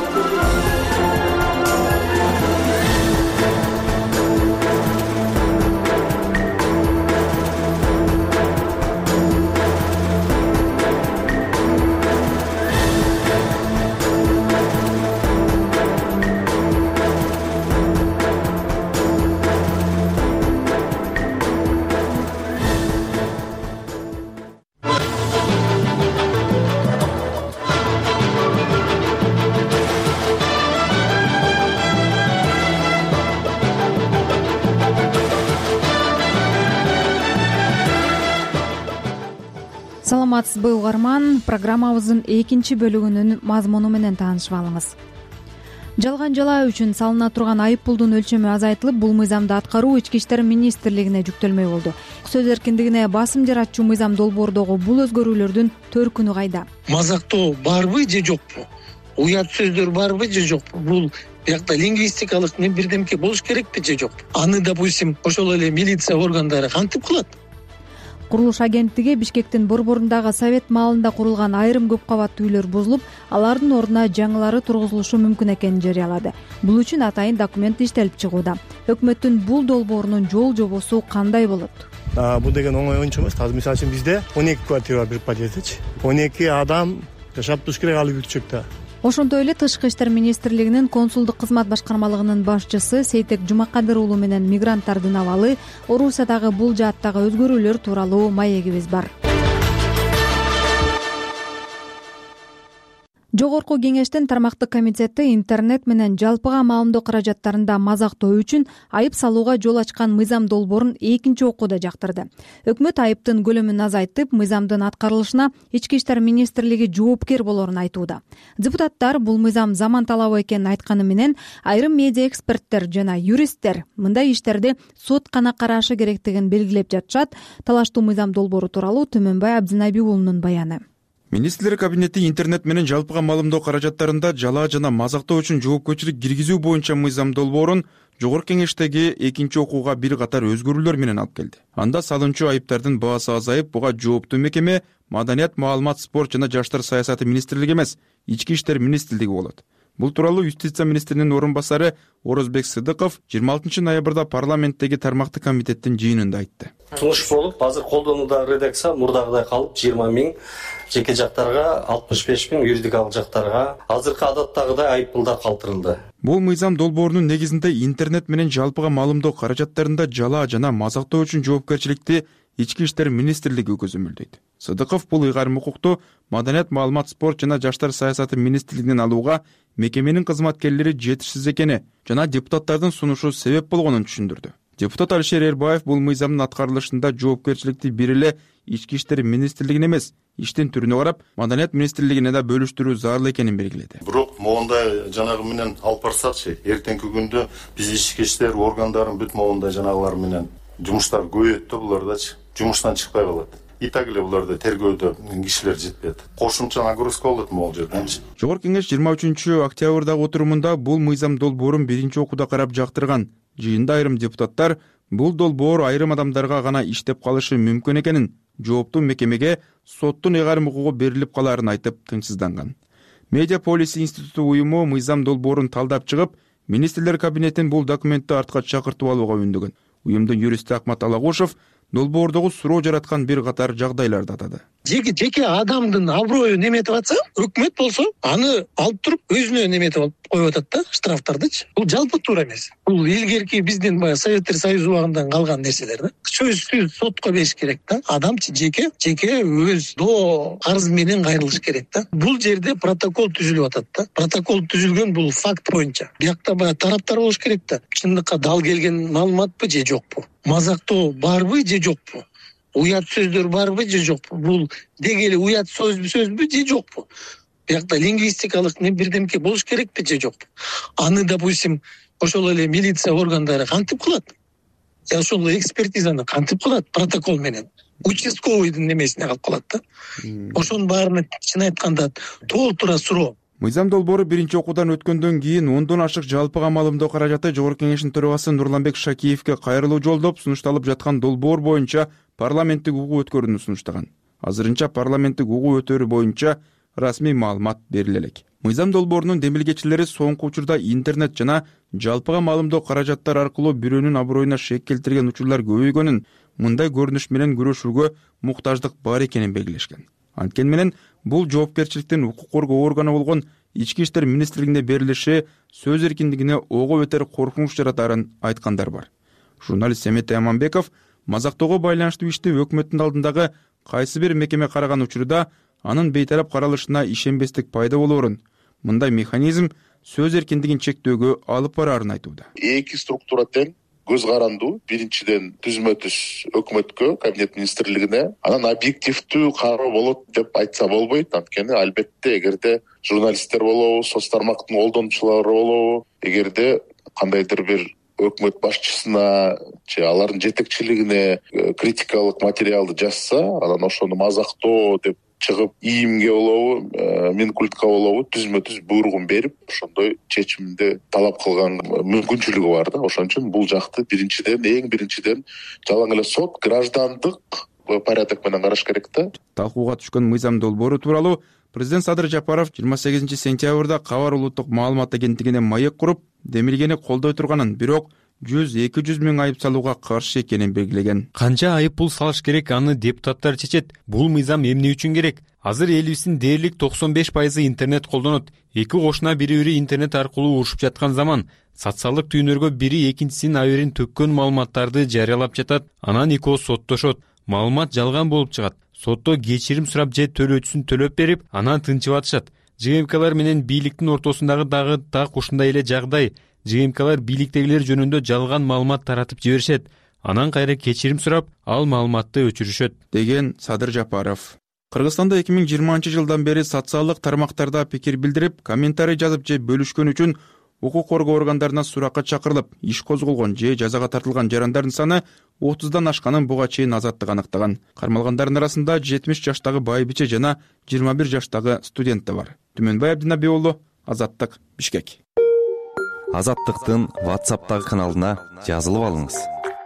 Саламатсызбы угарман, программабыздын экинчи бөлүгүнүн мазмуну менен таанышып алыңыз. Жалган жалаа үчүн салына турган айып пулдун өлчөмү азайтылып, бул мыйзамды аткаруу Ички иштер министрлигине жүктөлмөй болду. Сөз эркиндигине басым жаратчу мыйзам долбоордогу бул өзгөрүүлөрдүн төркүнү кайда? Мазактоо барбы же жокпу? Уят сөздөр барбы же жокпу? Бул биякта лингвистикалык не бирдемке болуш керекпи же жокпу? Аны, допустим, ошол эле милиция органдары кантип кылат? Курулуш агенттиги Бишкектин борборундагы совет маалында курулган айрым көп кабаттуу үйлөр бузулуп, алардын ордуна жаңылары тургузулушу мүмкүн экенин жарыялады. Бул үчүн атайын документ иштелип чыгууда. Өкмөттүн бул долбоорунун жол жобосу кандай болот? Бул деген оңой ойнчу эмес. Азыр мисалы үчүн бизде он эки квартира бар бир подъездечи. он эки адам жашап туруш керек ал бүрчөктө. Ошондой эле Тышкы иштер министрлигинин консулдук кызмат башкармалыгынын башчысы Сейтек Жумакадыр уулу менен мигранттардын абалы, Орусиядагы бул жааттагы өзгөрүүлөр тууралуу маегибиз бар. Жогорку кеңештин тармактык комитети интернет менен жалпыга маалымдоо каражаттарында мазактоо үчүн айып салууга жол ачкан мыйзам долбоорун экинчи окууда жактырды. Өкмөт айыптын көлөмүн азайтып, мыйзамдын аткарылышына Ички иштер министрлиги жоопкер болорун айтууда. Депутаттар бул мыйзам заман талабы экенин айтканы менен, айрым медиа эксперттер жана юристтер мындай иштерди сот гана карашы керектигин белгилеп жатышат. Талаштуу мыйзам долбоору тууралуу Төмөнбай Абдинабий уулунун баяны. Министрлер кабинети интернет менен жалпыга маалымдоо каражаттарында жалаа жана мазактоо үчүн жоопкерчилик киргизүү боюнча мыйзам долбоорун жогорку кеңештеги экинчи окууга бир катар өзгөрүүлөр менен алып келди. Анда салынчу айыптардын баасы азайып, буга жооптуу мекеме Маданият, маалымат, спорт жана жаштар саясаты министрлиги эмес, Ички иштер министрлиги болот. Бул тууралуу юстиция министринин орун басары Орозбек Сыдыков жыйырма алтынчы ноябрда парламенттеги тармактык комитеттин жыйынында айтты. Сунуш болуп, азыр колдонуудагы редакция мурдагыдай калып жыйырма миң, жеке жактарга алтымыш беш миң, юридикалык жактарга азыркы адаттагыдай айып пулдар калтырылды. Бул мыйзам долбоорунун негизинде интернет менен жалпыга маалымдоо каражаттарында жалаа жана мазактоо үчүн жоопкерчиликти ички иштер министрлиги көзөмөлдөйт. Сыдыков бул ыйгарым укукту Маданият, маалымат, спорт жана жаштар саясаты министрлигинен алууга мекеменин кызматкерлери жетишсиз экени жана депутаттардын сунушу себеп болгонун түшүндүрдү. Депутат Алишер Эрбаев бул мыйзамдын аткарылышында жоопкерчиликти бир эле ички иштер министрлигине эмес, иштин түрүнө карап Маданият министрлигине да бөлүштүрүү зарыл экенин белгиледи. Бирок могундай жанагы менен алып барсакчы, эртеңки күндө биз ички иштер органдарын бүт могундай жанагылар менен жумуштар көбөйөт да, булардачы жумуштан чыкпай калат. И так эле буларда тергөөдө кишилер жетпейт. Кошумча нагрузка болот могул жерденчи. Жогорку кеңеш жыйырма үчүнчү октябрдагы отурумунда бул мыйзам долбоорун биринчи окууда карап жактырган. Жыйында айрым депутаттар бул долбоор айрым адамдарга гана иштеп калышы мүмкүн экенин, жооптуу мекемеге соттун ыйгарым укугу берилип калаарын айтып тынчсызданган. Медиа Полиси институту уюму мыйзам долбоорун талдап чыгып, министрлер кабинетин бул документти артка чакыртып алууга үндөгөн. Уюмдун юристи Акмат Алагушев долбоордогу суроо жараткан бир катар жагдайларды атады. Жеке жеке адамдын аброюн эметип атса, өкмөт болсо, аны алып туруп өзүнө эметип алып коюп атат да, штрафтардычы. Бул жалпы туура эмес. Бул илгерки биздин баягы Советтер Союзу убагынан калган нерселер да. Сөзсүз сотко бериш керек да. Адамчы жеке жеке өз до карыз менен кайрылыш керек да. Бул жерде протокол түзүлүп атат да. Протокол түзүлгөн бул факт боюнча. Биякта баягы тараптар болуш керек да. Чындыкка дал келген маалыматпы же жокпу? Мазактоо барбы же жокпу? Уят сөздөр барбы же жокпу? Бул деги эле уят сөзбү сөзбү же жокпу? Биякта лингвистикалык не бирдемке болуш керекпи же жокпу? Аны, допустим, ошол эле милиция органдары кантип кылат? Я ошол экспертизаны кантип кылат протокол менен? Участковыйдын немесине калып калат да. Ошонун баарына чын айтканда толтура суроо. Мыйзам долбоору биринчи окуудан өткөндөн кийин ондон ашык жалпыга маалымдоо каражаты Жогорку кеңештин төрагасы Нурланбек Шакиевке кайрылуу жолдоп, сунушталып жаткан долбоор боюнча парламенттик угуу өткөрүүнү сунуштаган. Азырынча парламенттик угуу өтөрү боюнча расмий маалымат бериле элек. Мыйзам долбоорунун демилгечилери соңку учурда интернет жана жалпыга маалымдоо каражаттар аркылуу бирөөнүн аброюна шек келтирген учурлар көбөйгөнүн, мындай көрүнүш менен күрөшүүгө муктаждык бар экенин белгилешкен. Анткени менен бул жоопкерчиликтин укук коргоо органы болгон ички иштер министрлигине берилиши сөз эркиндигине ого бетер коркунуч жаратарын айткандар бар. Журналист Семетей Аманбеков мазактоого байланыштуу ишти өкмөттүн алдындагы кайсы бир мекеме караган учурда анын бейтарап каралышына ишенбестик пайда болоорун, мындай механизм сөз эркиндигин чектөөгө алып бараарын айтууда. Эки структура тең көз карандуу. Биринчиден түзмө түз өкмөткө, кабинет министрлигине, анан объективдүү кароо болот деп айтса болбойт. Анткени албетте эгерде журналисттер болобу, соц тармактын колдонуучулары болобу, эгерде кандайдыр бир өкмөт башчысына же алардын жетекчилигине критикалык материалды жазса, анан ошону мазактоо деп чыгып ийимге болобу, минкультка болобу түзмө түз буйругун берип, ошондой чечимди талап кылган мүмкүнчүлүгү бар да. Ошон үчүн бул жакты биринчиден, эң биринчиден жалаң эле сот граждандык порядок менен караш керек да. Талкууга түшкөн мыйзам долбоору тууралуу президент Садыр Жапаров жыйырма сегизинчи сентябрда Кабар улуттук маалымат агенттигине маек куруп, демилгени колдой турганын, бирок жүз эки жүз миң айып салууга каршы экенин белгилеген. Канча айып пул салыш керек, аны депутаттар чечет. Бул мыйзам эмне үчүн керек? Азыр элибиздин дээрлик токсон беш пайызы интернет колдонот. Эки кошуна бири-бири интернет аркылуу урушуп жаткан заман. Социалдык түйүнөргө бири экинчисинин аберин төккөн маалыматтарды жарыялап жатат. Анан экөө соттошот. Маалымат жалган болуп чыгат. Сотто кечирим сурап же төлөөчүсүн төлөп берип, анан тынчып атышат. ЖМКлар менен бийликтин ортосундагы дагы так ушундай эле жагдай. ЖМКлар бийликтегилер жөнүндө жалган маалымат таратып жиберишет. Анан кайра кечирим сурап, ал маалыматты өчүрүшөт, деген Садыр Жапаров. Кыргызстанда эки миң жыйырманчы жылдан бери социалдык тармактарда пикир билдирип, комментарий жазып же бөлүшкөн үчүн укук коргоо органдарына суракка чакырылып, иш козголгон же жазага тартылган жарандардын саны отуздан ашканын буга чейин Азаттык аныктаган. Кармалгандардын арасында жетимиш жаштагы байбиче жана жыйырма бир жаштагы студент да бар. Түмөнбай Абдинабий уулу, Азаттык, Бишкек. Азаттыктын WhatsApp'тагы каналына жазылып алыңыз.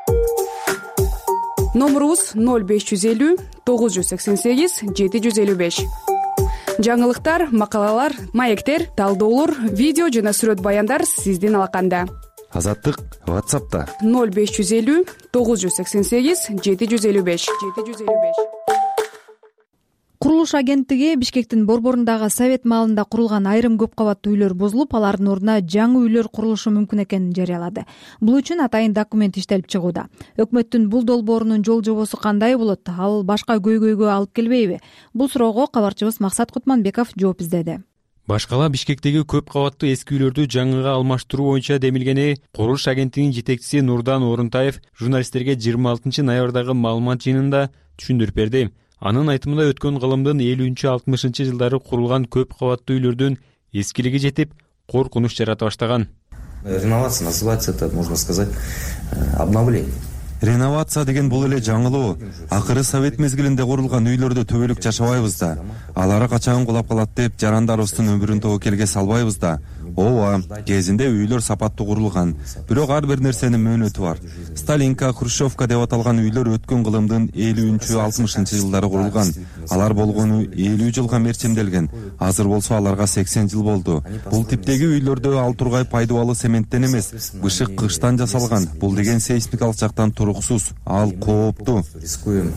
Номерубуз ноль беш жүз элүү тогуз жүз сексен сегиз жети жүз элүү беш. Жаңылыктар, макалалар, маектер, талдоолор, видео жана сүрөт баяндар сиздин алаканда. Азаттык WhatsApp'та ноль беш жүз элүү тогуз жүз сексен сегиз жети жүз элүү беш. Курулуш агенттиги Бишкектин борборундагы Совет маалында курулган айрым көп кабаттуу үйлөр бузулуп, алардын ордуна жаңы үйлөр курулушу мүмкүн экенин жарыялады. Бул үчүн атайын документ иштелип чыгууда. Өкмөттүн бул долбоорунун жол жобосу кандай болот? Ал башка көйгөйгө алып келбейби? Бул суроого кабарчыбыз Максат Кутманбеков жооп издеди. Башкала Бишкектеги көп кабаттуу эски үйлөрдү жаңыга алмаштыруу боюнча демилгени курулуш агенттигинин жетекчиси Нурдан Орунтаев журналисттерге жыйырма алтынчы ноябрдагы маалымат жыйынында түшүндүрүп берди. Анын айтымында өткөн кылымдын элүүнчү алтымышынчы жылдары курулган көп кабаттуу үйлөрдүн эскилиги жетип, коркунуч жарата баштаган. Реновация называется, это можно сказать, обновление. Реновация деген бул эле жаңылоо. Акыры Совет мезгилинде курулган үйлөрдө төбөлүк жашабайбыз да. Алары качан кулап калат деп жарандарыбыздын өмүрүн тобокелге салбайбыз да. Ооба, кезинде үйлөр сапаттуу курулган. Бирок ар бир нерсенин мөөнөтү бар. Сталинка, Хрущевка деп аталган үйлөр өткөн кылымдын элүүнчү алтымышынчы жылдары курулган. Алар болгону элүү жылга мерчимделген. Азыр болсо аларга сексен жыл болду. Бул типтеги үйлөрдө ал тургай пайдубалы цементтен эмес, бышык кыштан жасалган. Бул деген сейсмикалык жактан туруксуз, ал кооптуу. Рискуем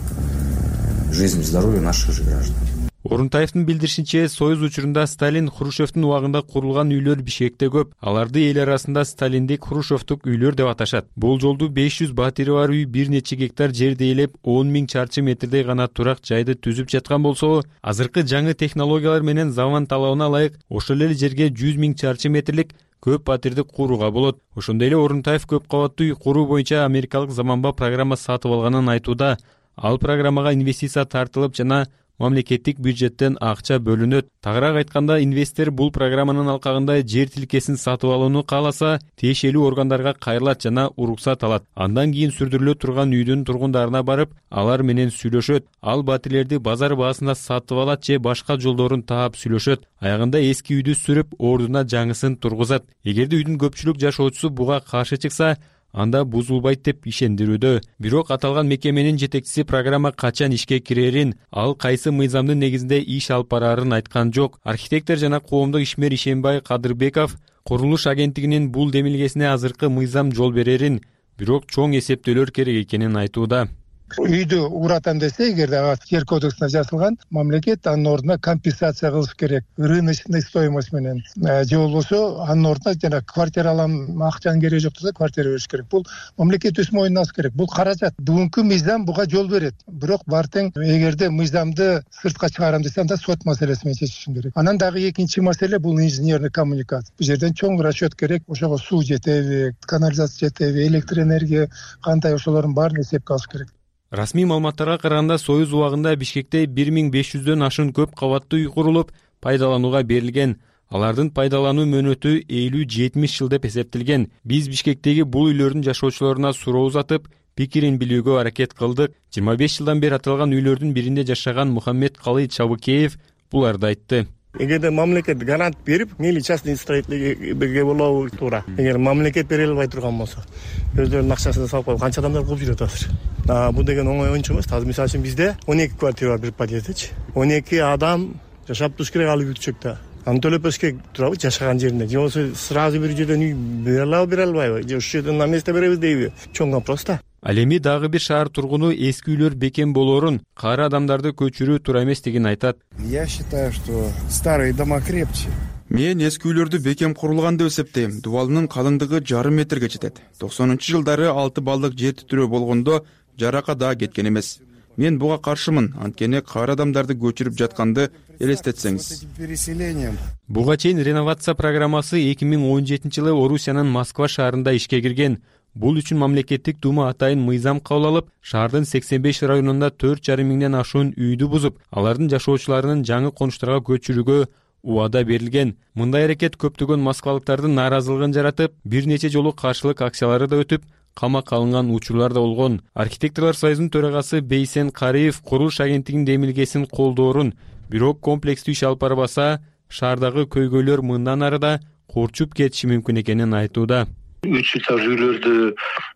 жизнь и здоровье наших же граждан. Орунтаевдин билдиришинче, Союз учурунда Сталин, Хрущевдин убагында курулган үйлөр Бишкекте көп. Аларды эл арасында Сталиндик, Хрущевдук үйлөр деп аташат. Бул жолду беш жүз батири бар үй бир нече гектар жерди ээлеп, он миң чарчы метрдей гана турак жайды түзүп жаткан болсо, азыркы жаңы технологиялар менен заман талабына ылайык ошол эле жерге жүз миң чарчы метрлик көп батирди курууга болот. Ошондой эле Орунтаев көп кабаттуу үй куруу боюнча америкалык заманба программа сатып алганын айтууда. Ал программага инвестиция тартылып жана мамлекеттик бюджеттен акча бөлүнөт. Тагыраак айтканда, инвестор бул программанын алкагында жер тилкесин сатып алууну кааласа, тиешелүү органдарга кайрылат жана уруксат алат. Андан кийин сүрдүрүлө турган үйдүн тургундарына барып, алар менен сүйлөшөт. Ал батирлерди базар баасында сатып алат же башка жолдорун таап сүйлөшөт. Аягында эски үйдү сүрүп, ордуна жаңысын тургузат. Эгерде үйдүн көпчүлүк жашоочусу буга каршы чыкса, анда бузулбайт деп ишендирүүдө. Бирок аталган мекеменин жетекчиси программа качан ишке кирерин, ал кайсы мыйзамдын негизинде иш алып барарын айткан жок. Архитектор жана коомдук ишмер Ишенбай Кадырбеков курулуш агенттигинин бул демилгесине азыркы мыйзам жол берерин, бирок чоң эсептөөлөр керек экенин айтууда. Үйдү уратам десе, эгерде жер кодексинде жазылган, мамлекет анын ордуна компенсация кылыш керек. Рыночный стоимость менен. Же болбосо анын ордуна жана квартира алам, акчанын кереги жок десе, квартира бериш керек. Бул мамлекет өз мойнуна алыш керек. Бул каражат. Бүгүнкү мыйзам буга жол берет. Бирок бартең эгерде мыйзамды сыртка чыгарам десе, анда сот маселеси менен чечишим керек. Анан дагы экинчи маселе бул инженерный коммуникация. Бул жерден чоң расчет керек. Ошого суу жетеби, канализация жетеби, электроэнергия кандай, ошолордун баарын эсепке алыш керек. Расмий маалыматтарга караганда, Союз убагында Бишкекте бир миң беш жүздөн ашуун көп кабаттуу үй курулуп, пайдаланууга берилген. Алардын пайдалануу мөөнөтү элүү жетимиш жыл деп эсептелген. Биз Бишкектеги бул үйлөрдүн жашоочуларына суроо узатып, пикирин билүүгө аракет кылдык. жыйырма беш жылдан бери аталган үйлөрдүн биринде жашаган Мухаммед Калый Чабыкеев буларды айтты. Эгерде мамлекет грант берип, мейли частный строительге болобу туура. Эгер мамлекет бере албай турган болсо, өздөрүнүн акчасын салып коюп, канча адамдар кылып жүрөт азыр. Бул деген оңой ойнчу эмес. Азыр мисалы үчүн бизде он эки квартира бар бир подъездечи. он эки адам жашап туруш керек ал бүтчөктө. Аны төлөп бериш керек турабы жашаган жеринде. Же болбосо сразу бир жерден үй бере алабы, бере албайбы? Же ушул жерден на место беребиз дейби? Чоң вопрос да. Ал эми дагы бир шаар тургуну эски үйлөр бекем болоорун, кары адамдарды көчүрүү туура эмес деген айтат. Я считаю, что старые дома крепче. Мен эски үйлөрдү бекем курулган деп эсептейм. Дубалынын калыңдыгы жарым метрге жетет. токсонунчу жылдары алты балдык жер титирөө болгондо жарака да кеткен эмес. Мен буга каршымын, анткени кары адамдарды көчүрүп жатканды элестетсеңиз. Буга чейин реновация программасы эки миң он жетинчи жылы Орусиянын Москва шаарында ишке кирген. Бул үчүн мамлекеттик дума атайын мыйзам кабыл алып, шаардын сексен беш районунда төрт жарым миңден ашуун үйдү бузуп, алардын жашоочуларынын жаңы конуштарга көчүрүүгө убада берилген. Мындай аракет көптөгөн москвалыктардын нааразылыгын жаратып, бир нече жолу каршылык акциялары да өтүп, камакка алынган учурлар да болгон. Архитекторлор союзунун төрагасы Бейсен Кариев курулуш агенттигинин демилгесин колдоорун, бирок комплекстүү иш алып барбаса, шаардагы көйгөйлөр мындан ары да курчуп кетиши мүмкүн экенин айтууда. Үч этаж үйлөрдү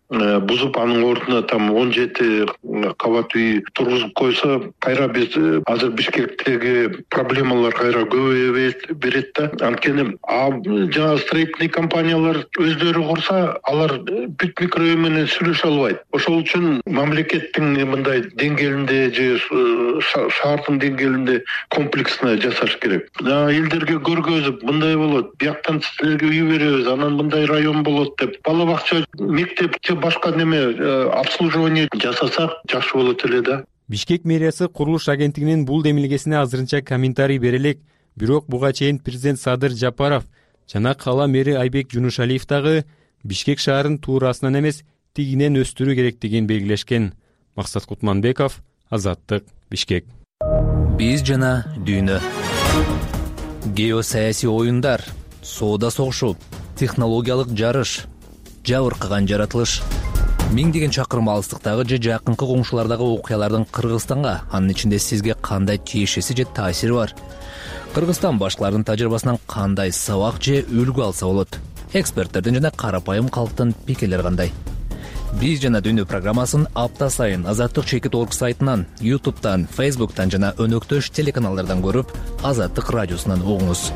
бузуп анын ордуна там он жети кабат үй тургузуп койсо, кайра биз азыр Бишкектеги проблемалар кайра көбөйө берет да. Анткени жаңа строительный компаниялар өздөрү курса, алар бүт микрорайон менен сүйлөшө албайт. Ошол үчүн мамлекеттин мындай деңгээлинде же шаардын деңгээлинде комплексно жасаш керек. Элдерге көргөзүп, мындай болот, бияктан силерге үй беребиз, анан мындай район болот деп, бала бакча, мектеп же башка неме обслуживание жасасак жакшы болот эле да. Бишкек мэриясы курулуш агенттигинин бул демилгесине азырынча комментарий бере элек. Бирок буга чейин президент Садыр Жапаров жана кала мэри Айбек Жунушалиев дагы Бишкек шаарын туурасынан эмес, тигинен өстүрүү керектигин белгилешкен. Максат Кутманбеков, Азаттык, Бишкек. Биз жана дүйнө. Геосаясий оюндар, соода согушу, технологиялык жарыш, жабыркаган жаратылыш. Миңдеген чакырым алыстыктагы же жакынкы коңшулардагы окуялардын Кыргызстанга, анын ичинде сизге кандай тиешеси же таасири бар? Кыргызстан башкалардын тажрыйбасынан кандай сабак же үлгү алса болот? Эксперттердин жана карапайым калктын пикирлери кандай? Биз жана дүйнө программасын апта сайын Азаттык чекит орг сайтынан, ютубтан, фейсбуктан жана өнөктөш телеканалдардан көрүп, Азаттык радиосунан угуңуз.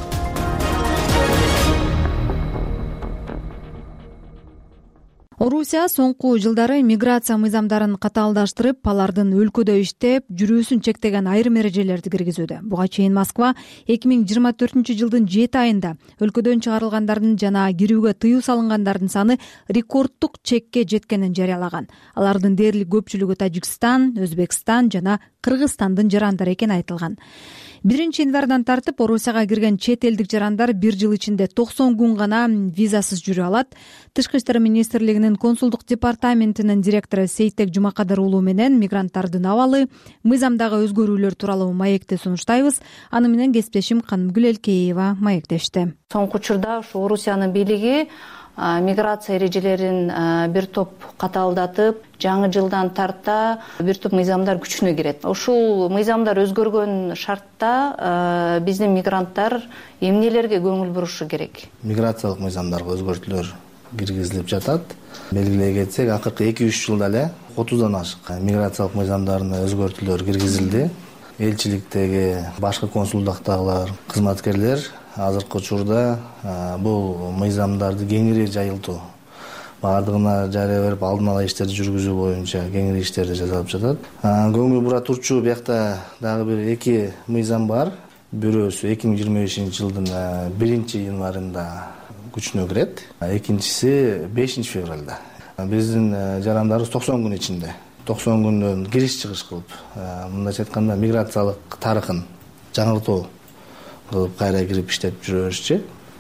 Орусия соңку жылдары миграция мыйзамдарын катаалдаштырып, алардын өлкөдө иштеп, жүрүүсүн чектеген айрым эрежелерди киргизүүдө. Буга чейин Москва эки миң жыйырма төртүнчү жылдын жети айында өлкөдөн чыгарылгандардын жана кирүүгө тыюу салынгандардын саны рекорддук чекке жеткенин жарыялаган. Алардын дээрлик көпчүлүгү Тажикстан, Өзбекстан жана Кыргызстандын жарандары экени айтылган. биринчи январдан тартып Орусияга кирген чет элдик жарандар бир жыл ичинде токсон күн гана визасыз жүрө алат. Тышкы иштер министрлигинин консулдук департаментинин директору Сейтек Жумакадыр уулу менен мигранттардын абалы, мыйзамдагы өзгөрүүлөр тууралуу маекти сунуштайбыз. Аны менен кесиптешим Канымгүл Элкеева маектешти. Соңку учурда ушу Орусиянын бийлиги миграция эрежелерин бир топ катаалдатып, жаңы жылдан тарта бир топ мыйзамдар күчүнө кирет. Ушул мыйзамдар өзгөргөн шартта биздин мигранттар эмнелерге көңүл бурушу керек? Миграциялык мыйзамдарга өзгөртүүлөр киргизилип жатат. Белгилей кетсек, акыркы эки үч жылда эле отуздан ашык миграциялык мыйзамдарына өзгөртүүлөр киргизилди. Элчиликтеги башкы консулдуктагылар, кызматкерлер азыркы учурда бул мыйзамдарды кеңири жайылтуу, баардыгына жарыя берип, алдын ала иштерди жүргүзүү боюнча кеңири иштерди жасалып жатат. Көңүл бура турчу биякта дагы бир эки мыйзам бар. Бирөөсү эки миң жыйырма бешинчи жылдын биринчи январында күчүнө кирет, экинчиси бешинчи февралда. Биздин жарандарыбыз токсон күн ичинде, токсон күндөн кириш чыгыш кылып, мындайча айтканда миграциялык тарыхын жаңыртуу кылып кайра кирип иштеп жүрө беришчи.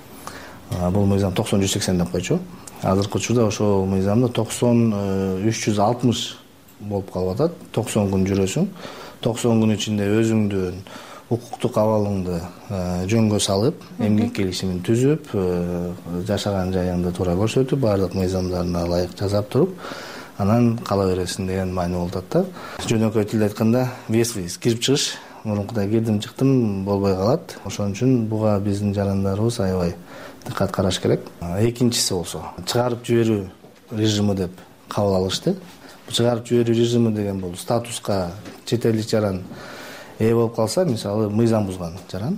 Бул мыйзам токсон жүз сексен деп койчу. Азыркы учурда ошол мыйзамда токсон үч жүз алтымыш болуп калып атат. токсон күн жүрөсүң. токсон күн ичинде өзүңдүн укуктук абалыңды жөнгө салып, эмгек келишимин түзүп, жашаган жайыңды туура көрсөтүп, баардык мыйзамдарына ылайык жасап туруп, анан кала бересиң деген маани болуп атат да. Жөнөкөй тилде айтканда, вес-вес кирип чыгыш, мурункудай кирдим чыктым болбой калат. Ошон үчүн буга биздин жарандарыбыз аябай диккат караш керек. Экинчиси болсо, чыгарып жиберүү режими деп кабыл алышты. Бул чыгарып жиберүү режими деген бул статуска чет элдик жаран ээ болуп калса, мисалы мыйзам бузган жаран,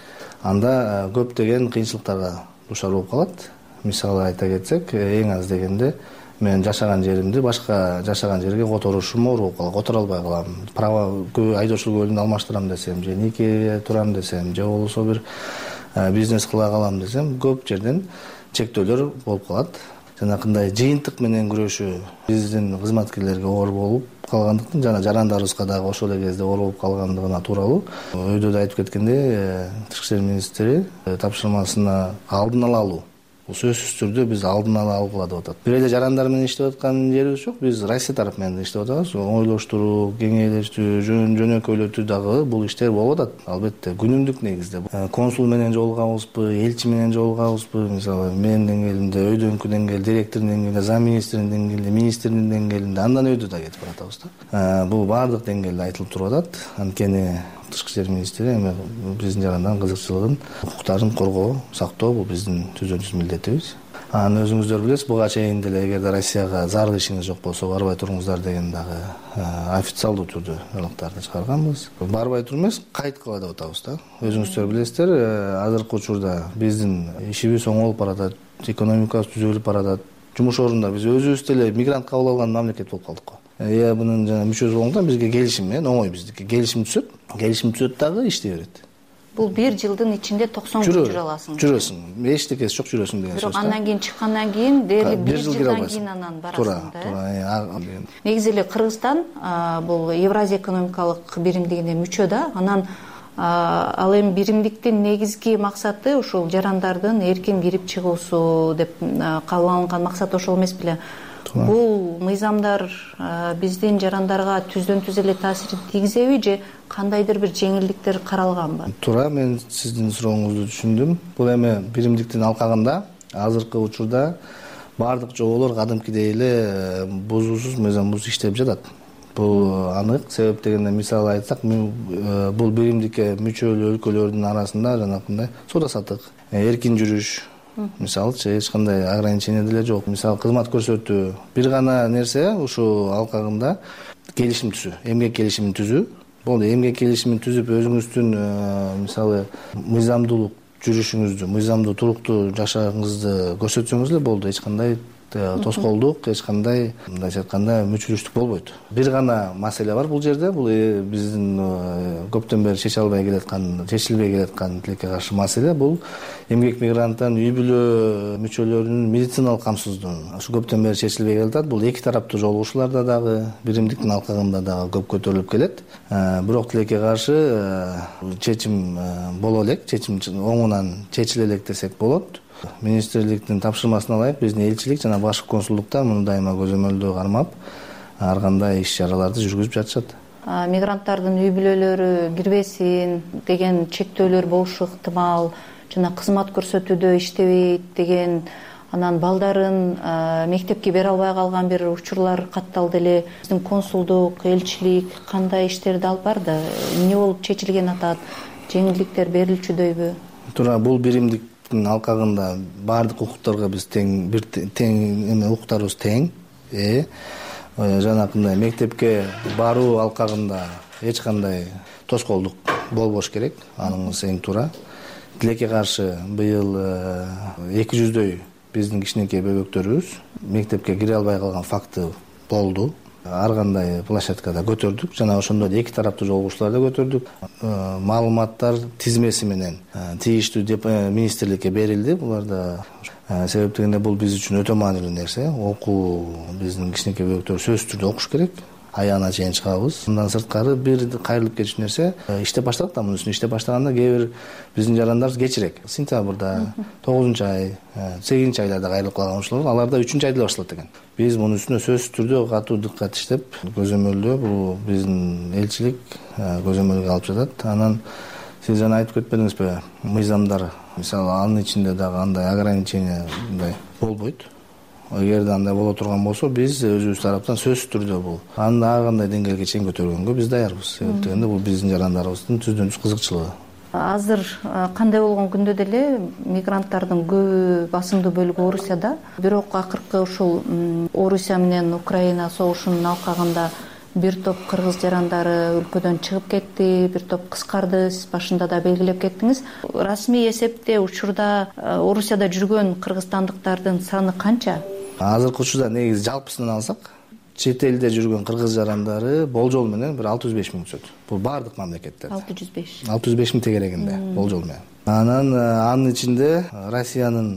анда көптөгөн кыйынчылыктарга душар болуп калат. Мисалы айта кетсек, эң аз дегенде мен жашаган жеримди башка жашаган жерге которушум оор болуп калат, которо албай калам. Права айдоочулук куөлүнү алмаштырам десем, же нике турам десем, же болбосо бир бизнес кыла калам десем, көп жерден чектөөлөр болуп калат. Жанакындай жыйынтык менен күрөшүү биздин кызматкерлерге оор болуп калгандыктан, жана жарандарыбызга дагы ошол эле кезде оор болуп калгандыгына тууралуу. Өйдө да айтып кеткендей, Тышкы иштер министри тапшырмасына алдын ала алуу. Бул сөзсүз түрдө биз алдын ала алгыла деп атат. Бир эле жарандар менен иштеп аткан жерибиз жок. Биз Россия тарап менен иштеп атабыз. Ойлоштуруу, кеңейлештүү, жөнөкөйлөтүү дагы бул иштер болуп атат. Албетте, күнүмдүк негизде. Консул менен жолугабызбы, элчи менен жолугабызбы, мисалы менин деңгээлимде, өйдөнкү деңгээлде, директордун деңгээлинде, зам министринин деңгээлинде, министрдин деңгээлинде, андан өйдө да кетип баратабыз да. Бул баардык деңгээлде айтылып туруп атат. Анткени Тышкы иштер министри эми биздин жарандардын кызыкчылыгын, укуктарын коргоо, сактоо бул биздин түзөлүш милдетибиз. анан өзүңүздөр билесиз, буга чейин деле эгерде Россияга зарыл ишиңиз жок болсо барбай туруңуздар деген дагы официалдуу түрдө жалактарды чыгарганбыз. Барбай туруп эмес, кайткыла деп атабыз да. Өзүңүздөр билесиздер, азыркы учурда биздин ишибиз оңолуп баратат, экономикабыз түзөлүп баратат. Жумуш орундар биз өзүбүз деле мигрант кабыл алган мамлекет болуп калдык го. Я мунун жана мүчөсү болгондон бизге келишим менен оңой, биздики келишим түзөт, келишим түзөт дагы иштей берет. Бул бир жылдын ичинде токсон күн жүрө аласың. Жүрөсүң. Эчтекеси жок, жүрөсүң деген сөз. Бирок андан кийин чыккандан кийин дээрлик бир жылдан кийин анан барасың да. Туура. Негизи эле Кыргызстан бул Евразия экономикалык биримдигине мүчө да. Анан ал эми биримдиктин негизги максаты ушул жарандардын эркин кирип чыгуусу деп кабыл алынган максат ошол эмес беле? Бул мыйзамдар биздин жарандарга түздөн түз эле таасирин тийгизеби же кандайдыр бир жеңилдиктер каралганбы? Туура, мен сиздин сурооңузду түшүндүм. Бул эми биримдиктин алкагында азыркы учурда баардык жоболор кадимкидей эле бузуусуз, мыйзамсыз иштеп жатат. Бул анык. Себеп дегенде мисалы айтсак, бул биримдикке мүчөлүү өлкөлөрдүн арасында жанакындай соода саттык, эркин жүрүш, мисалычы эч кандай ограничение деле жок. Мисалы кызмат көрсөтүү, бир гана нерсе ушул алкагында келишим түзүү, эмгек келишимин түзүү. Болду, эмгек келишимин түзүп өзүңүздүн мисалы мыйзамдуулук жүрүшүңүздү, мыйзамдуу туруктуу жашооңузду көрсөтсөңүз эле болду. Эч кандай тоскоолдук, эч кандай мындайча айтканда мүчүлүштүк болбойт. Бир гана маселе бар бул жерде. Бул биздин көптөн бери чече албай келаткан, чечилбей келаткан тилекке каршы маселе. Бул эмгек мигранттын үй бүлө мүчөлөрүнүн медициналык камсыздыгы. Ушу көптөн бери чечилбей келатат. Бул эки тараптуу жолугушууларда дагы, биримдиктин алкагында дагы көп көтөрүлүп келет. Бирок тилекке каршы чечим боло элек, чечим оңунан чечиле элек десек болот. Министрликтин тапшырмасына ылайык биздин элчилик жана башкы консулдуктар муну дайыма көзөмөлдөө кармап, ар кандай иш чараларды жүргүзүп жатышат. Мигранттардын үй бүлөлөрү кирбесин деген чектөөлөр болушу ыктымал, жана кызмат көрсөтүүдө иштебейт деген, анан балдарын мектепке бере албай калган бир учурлар катталды эле. Биздин консулдук, элчилик кандай иштерди алып барды? Эмне болуп чечилген атат? Жеңилдиктер берилчүдөйбү? Туура, бул биримдик алкагында баардык укуктарга биз тең, бир тең эме укуктарыбыз тең. Э жанакындай мектепке баруу алкагында эч кандай тоскоолдук болбош керек. Аныңыз эң туура. Тилекке каршы быйыл эки жүздөй биздин кичинекей бөбөктөрүбүз мектепке кире албай калган факты болду. Ар кандай площадкада көтөрдүк, жана ошондо эки тараптуу жолугушууларда көтөрдүк. Маалыматтар тизмеси менен тийиштүү министрликке берилди. Буларда себеп дегенде бул биз үчүн өтө маанилүү нерсе. Окуу биздин кичинекей бөбөктөр сөзсүз түрдө окуш керек. Аягына чейин чыгабыз. Мындан сырткары бир кайрылып кетиш нерсе иштеп баштадык да, мунун үстүнө иштеп баштаганда кээ бир биздин жарандар кечирээк. Сентябрда, тогузунчу ай, сегизинчи айларда кайрылып калган ушулар, аларда үчүнчү айда башталат экен. Биз мунун үстүнө сөзсүз түрдө катуу дыккат иштеп, көзөмөлдөө бул биздин элчилик көзөмөлгө алып жатат. Анан сиз жана айтып кетпедиңизби, мыйзамдар, мисалы анын ичинде дагы андай ограничение мындай болбойт. Эгерде андай боло турган болсо, биз өзүбүз тараптан сөзсүз түрдө бул аны ар кандай деңгээлге чейин көтөргөнгө биз даярбыз. Себеп дегенде бул биздин жарандарыбыздын түздөн түз кызыкчылыгы. Азыр кандай болгон күндө деле мигранттардын көбү басымдуу бөлүгү Орусияда. Бирок акыркы ушул Орусия менен Украина согушунун алкагында бир топ кыргыз жарандары өлкөдөн чыгып кетти, бир топ кыскарды. Сиз башында да белгилеп кеттиңиз. Расмий эсепте учурда Орусияда жүргөн кыргызстандыктардын саны канча? Азыркы учурда негизи жалпысынан алсак, чет элде жүргөн кыргыз жарандары болжол менен бир алты жүз беш миң түшөт. Бул баардык мамлекеттерде. алты жүз беш. алты жүз беш миң тегерегинде болжол менен. Анан анын ичинде Россиянын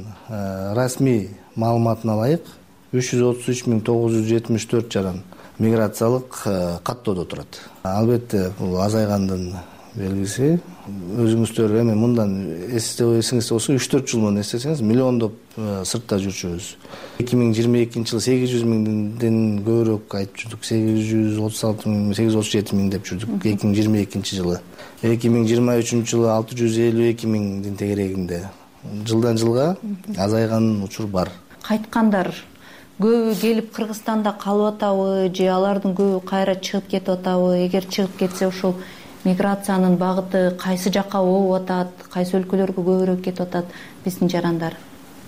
расмий маалыматына ылайык үч жүз отуз үч миң тогуз жүз жетимиш төрт жаран миграциялык каттоодо турат. Албетте бул азайгандын белгиси. Өзүңүздөр эми мындан эсиңизде болсо үч төрт жыл мурун эстесеңиз миллиондоп сыртта жүрчүбүз. эки миң жыйырма экинчи жылы сегиз жүз миңден көбүрөөк айтып жүрдүк. сегиз жүз отуз алты миң, сегиз жүз отуз жети миң деп жүрдүк эки миң жыйырма экинчи жылы. эки миң жыйырма үчүнчү жылы алты жүз элүү эки миңдин тегерегинде. Жылдан жылга азайган учур бар. Кайткандар көбү келип Кыргызстанда калып атабы же алардын көбү кайра чыгып кетип атабы? Эгер чыгып кетсе ушул миграциянын багыты кайсы жакка оогуп атат, кайсы өлкөлөргө көбүрөөк кетип атат биздин жарандар?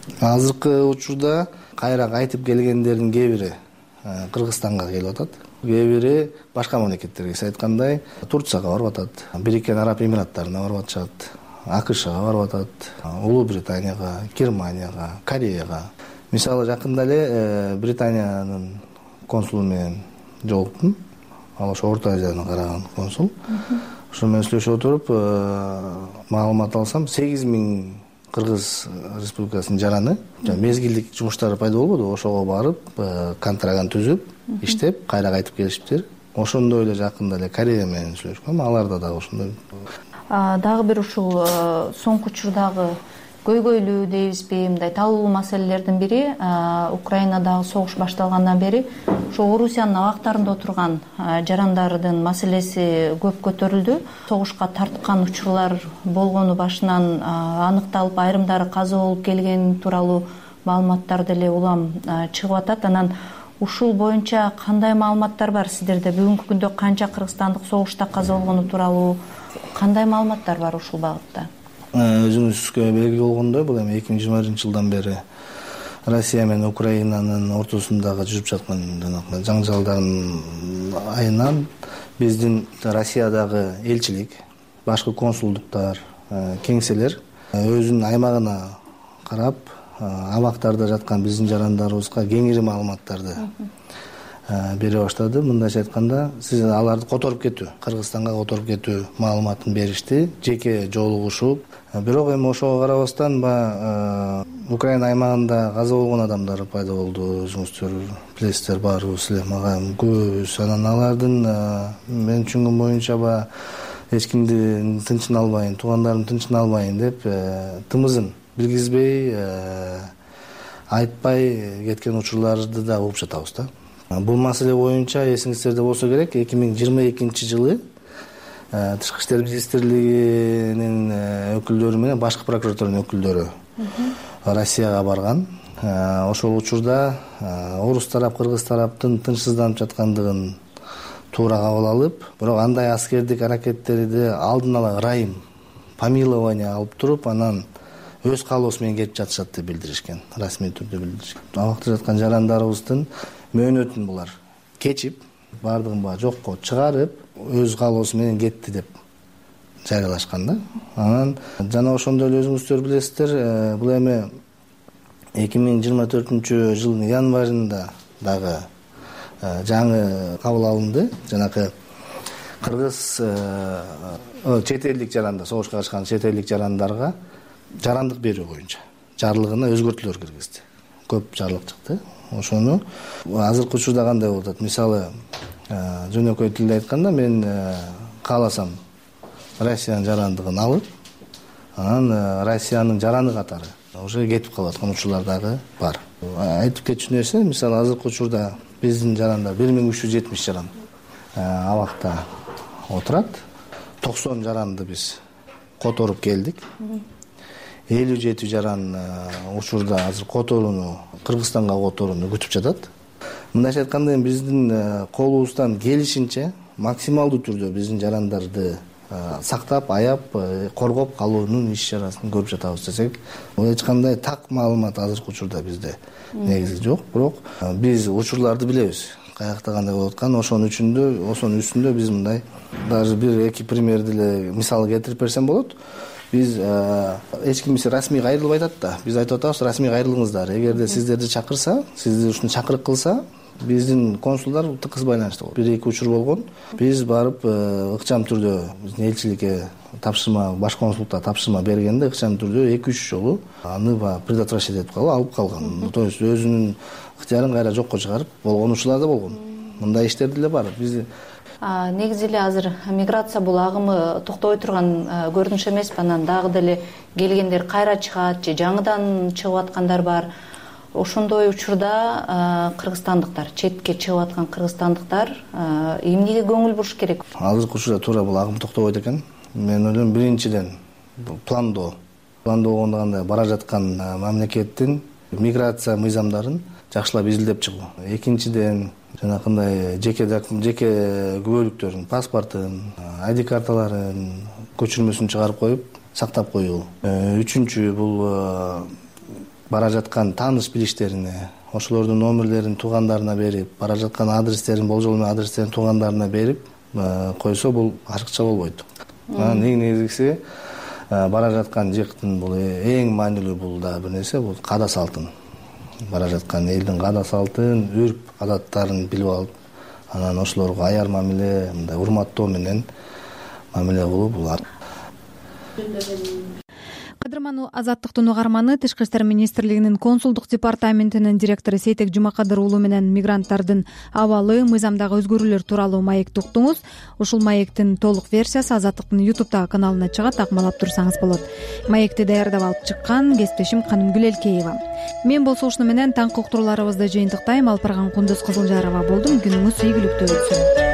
азыркы учурда кайра кайтып келгендердин кээ бири Кыргызстанга келип атат, кээ бири башка мамлекеттерге, сиз айткандай Турцияга барып атат, Бириккен Араб Эмираттарына барып атышат, АКШга барып атат, Улуу Британияга, Германияга, Кореяга. Мисалы жакында эле Британиянын консулу менен жолуктум. Ал ошо Орто Азияны караган консул. Ошо менен сүйлөшүп отуруп маалымат алсам, сегиз миң Кыргыз Республикасынын жараны мезгилдик жумуштары пайда болбоду, ошого барып контраган түзүп, иштеп, кайра кайтып келишиптир. Ошондой эле жакында эле Корея менен сүйлөшкөм, аларда дагы ошондой. Дагы бир ушул соңку учурдагы көйгөйлүү дейбизби, мындай талкуу маселелердин бири Украинадагы согуш башталгандан бери ошо Орусиянын абактарында отурган жарандардын маселеси көп көтөрүлдү. Согушка тарткан учурлар болгону башынан аныкталып, айрымдары каза болуп келгени тууралуу маалыматтар деле улам чыгып атат. Анан ушул боюнча кандай маалыматтар бар сиздерде? Бүгүнкү күндө канча кыргызстандык согушта каза болгону тууралуу кандай маалыматтар бар ушул багытта? Өзүңүзгө белгилүү болгондой, бул эми эки миң жыйырма биринчи жылдан бери Россия менен Украинанын ортосундагы жүрүп жаткан жанагы жаңжалдардын айынан биздин Россиядагы элчилик, башкы консулдуктар, кеңселер өзүнүн аймагына карап, абактарда жаткан биздин жарандарыбызга кеңири маалыматтарды бере баштады. Мындайча айтканда, сиз аларды которуп кетүү, Кыргызстанга которуп кетүү маалыматын беришти, жеке жолугушуп. Бирок эми ошого карабастан Украина аймагында каза болгон адамдар пайда болду. Өзүңүздөр билесиздер, баарыбыз эле мага көбүбүз. Анан алардын мен түшүнгөн боюнча ба эч кимди тынчын албайын, туугандарым тынчын албайын деп тымызын билгизбей, айтпай кеткен учурларды да угуп жатабыз да. Бул маселе боюнча эсиңиздерде болсо керек, эки миң жыйырма экинчи жылы Тышкы иштер министрлигинин өкүлдөрү менен башкы прокуратуранын өкүлдөрү Россияга барган. Ошол учурда орус тарап, кыргыз тараптын тынчсызданып жаткандыгын туура кабыл алып, бирок андай аскердик аракеттерди алдын ала ырайым, помилование алып туруп, анан өз каалоосу менен кетип жатышат деп билдиришкен, расмий түрдө билдиришкен. Абакта жаткан жарандарыбыздын мөөнөтүн булар кечип, баардыгын баа жокко чыгарып, өз каалоосу менен кетти деп жарыялашкан да. Анан жана ошондой эле өзүңүздөр билесиздер, бул эми эки миң жыйырма төртүнчү жылдын январында дагы жаңы кабыл алынды. Жанакы кыргыз чет элдик жарандар, согушка катышкан чет элдик жарандарга жарандык берүү боюнча жарлыгына өзгөртүүлөр киргизди. Көп жарлык чыкты. Ошону азыркы учурда кандай болуп атат? Мисалы, жөнөкөй тилде айтканда, мен кааласам Россиянын жарандыгын алып, анан Россиянын жараны катары уже кетип калып аткан учурлар дагы бар. Айтып кетчү нерсе, мисалы, азыркы учурда биздин жарандар бир миң үч жүз жетимиш жаран абакта отурат. токсон жаранды биз которуп келдик. элүү жети жаран учурда азыр которууну, Кыргызстанга которууну күтүп жатат. Мындайча айтканда, биздин колубуздан келишинче максималдуу түрдө биздин жарандарды сактап, аяп, коргоп калуунун иш чарасын көрүп жатабыз десек, эч кандай так маалымат азыркы учурда бизде негизи жок. Бирок биз учурларды билебиз. Каякта кандай болуп атканын, ошонун үчүндө, ошонун үстүндө биз мындай даже бир эки примерди эле мисал келтирип берсем болот. Биз эч ким расмий кайрылбай атат да. Биз айтып атабыз, расмий кайрылыңыздар. Эгерде сиздерди чакырса, сизди ушуну чакырык кылса, биздин консулдар тыкыз байланышта болот. Бир-эки учур болгон. Биз барып ыкчам түрдө биздин элчиликке тапшырма, баш консулдукта тапшырма бергенде ыкчам түрдө эки үч жолу аны предотвращать этип калып, алып калган. То есть өзүнүн ыктыярын кайра жокко чыгарып болгон учурлар да болгон. Мындай иштер деле бар. Биз негизи эле азыр миграция бул агымы токтобой турган көрүнүш эмес. Анан дагы деле келгендер кайра чыгат же жаңыдан чыгып аткандар бар. Ошондой учурда кыргызстандыктар, четке чыгып аткан кыргызстандыктар эмнеге көңүл буруш керек? Азыркы учурда туура бул агым токтобойт экен. Мен ойлойм, биринчиден пландоо. Пландоо болгондо кандай бара жаткан мамлекеттин миграция мыйзамдарын жакшылап изилдеп чыгуу. Экинчиден жанакындай жеке жеке күбөлүктөрүн, паспортун, ай ди карталарын, көчүрмөсүн чыгарып коюп, сактап коюу. Үчүнчү бул бара жаткан тааныш билиштерине, ошолордун номерлерин туугандарына берип, бара жаткан адрестерин, болжол менен адрестерин туугандарына берип койсо бул ашыкча болбойт. Анан эң негизгиси бара жаткан жактын бул эң маанилүү бул да бир нерсе, бул каада салтын. Бара жаткан элдин каада салтын, үрп адаттарын билип алып, анан ошолорго аяр мамиле, мындай урматтоо менен мамиле кылуу бул. кадырман Азаттыктын угарманы Тышкы иштер министрлигинин консулдук департаментинин директору Сейтек Жумакадыр уулу менен мигранттардын абалы, мыйзамдагы өзгөрүүлөр тууралуу маекти уктуңуз. Ушул маектин толук версиясы Азаттыктын ютубтагы каналына чыгат, акмалап турсаңыз болот. Маекти даярдап алып чыккан кесиптешим Канымгүл Элкеева. Мен болсо ушуну менен таңкы уктурууларыбызды жыйынтыктайм. Алпарган Кундуз Кызылжарова болдум. Күнүңүз ийгиликтүү өтсүн.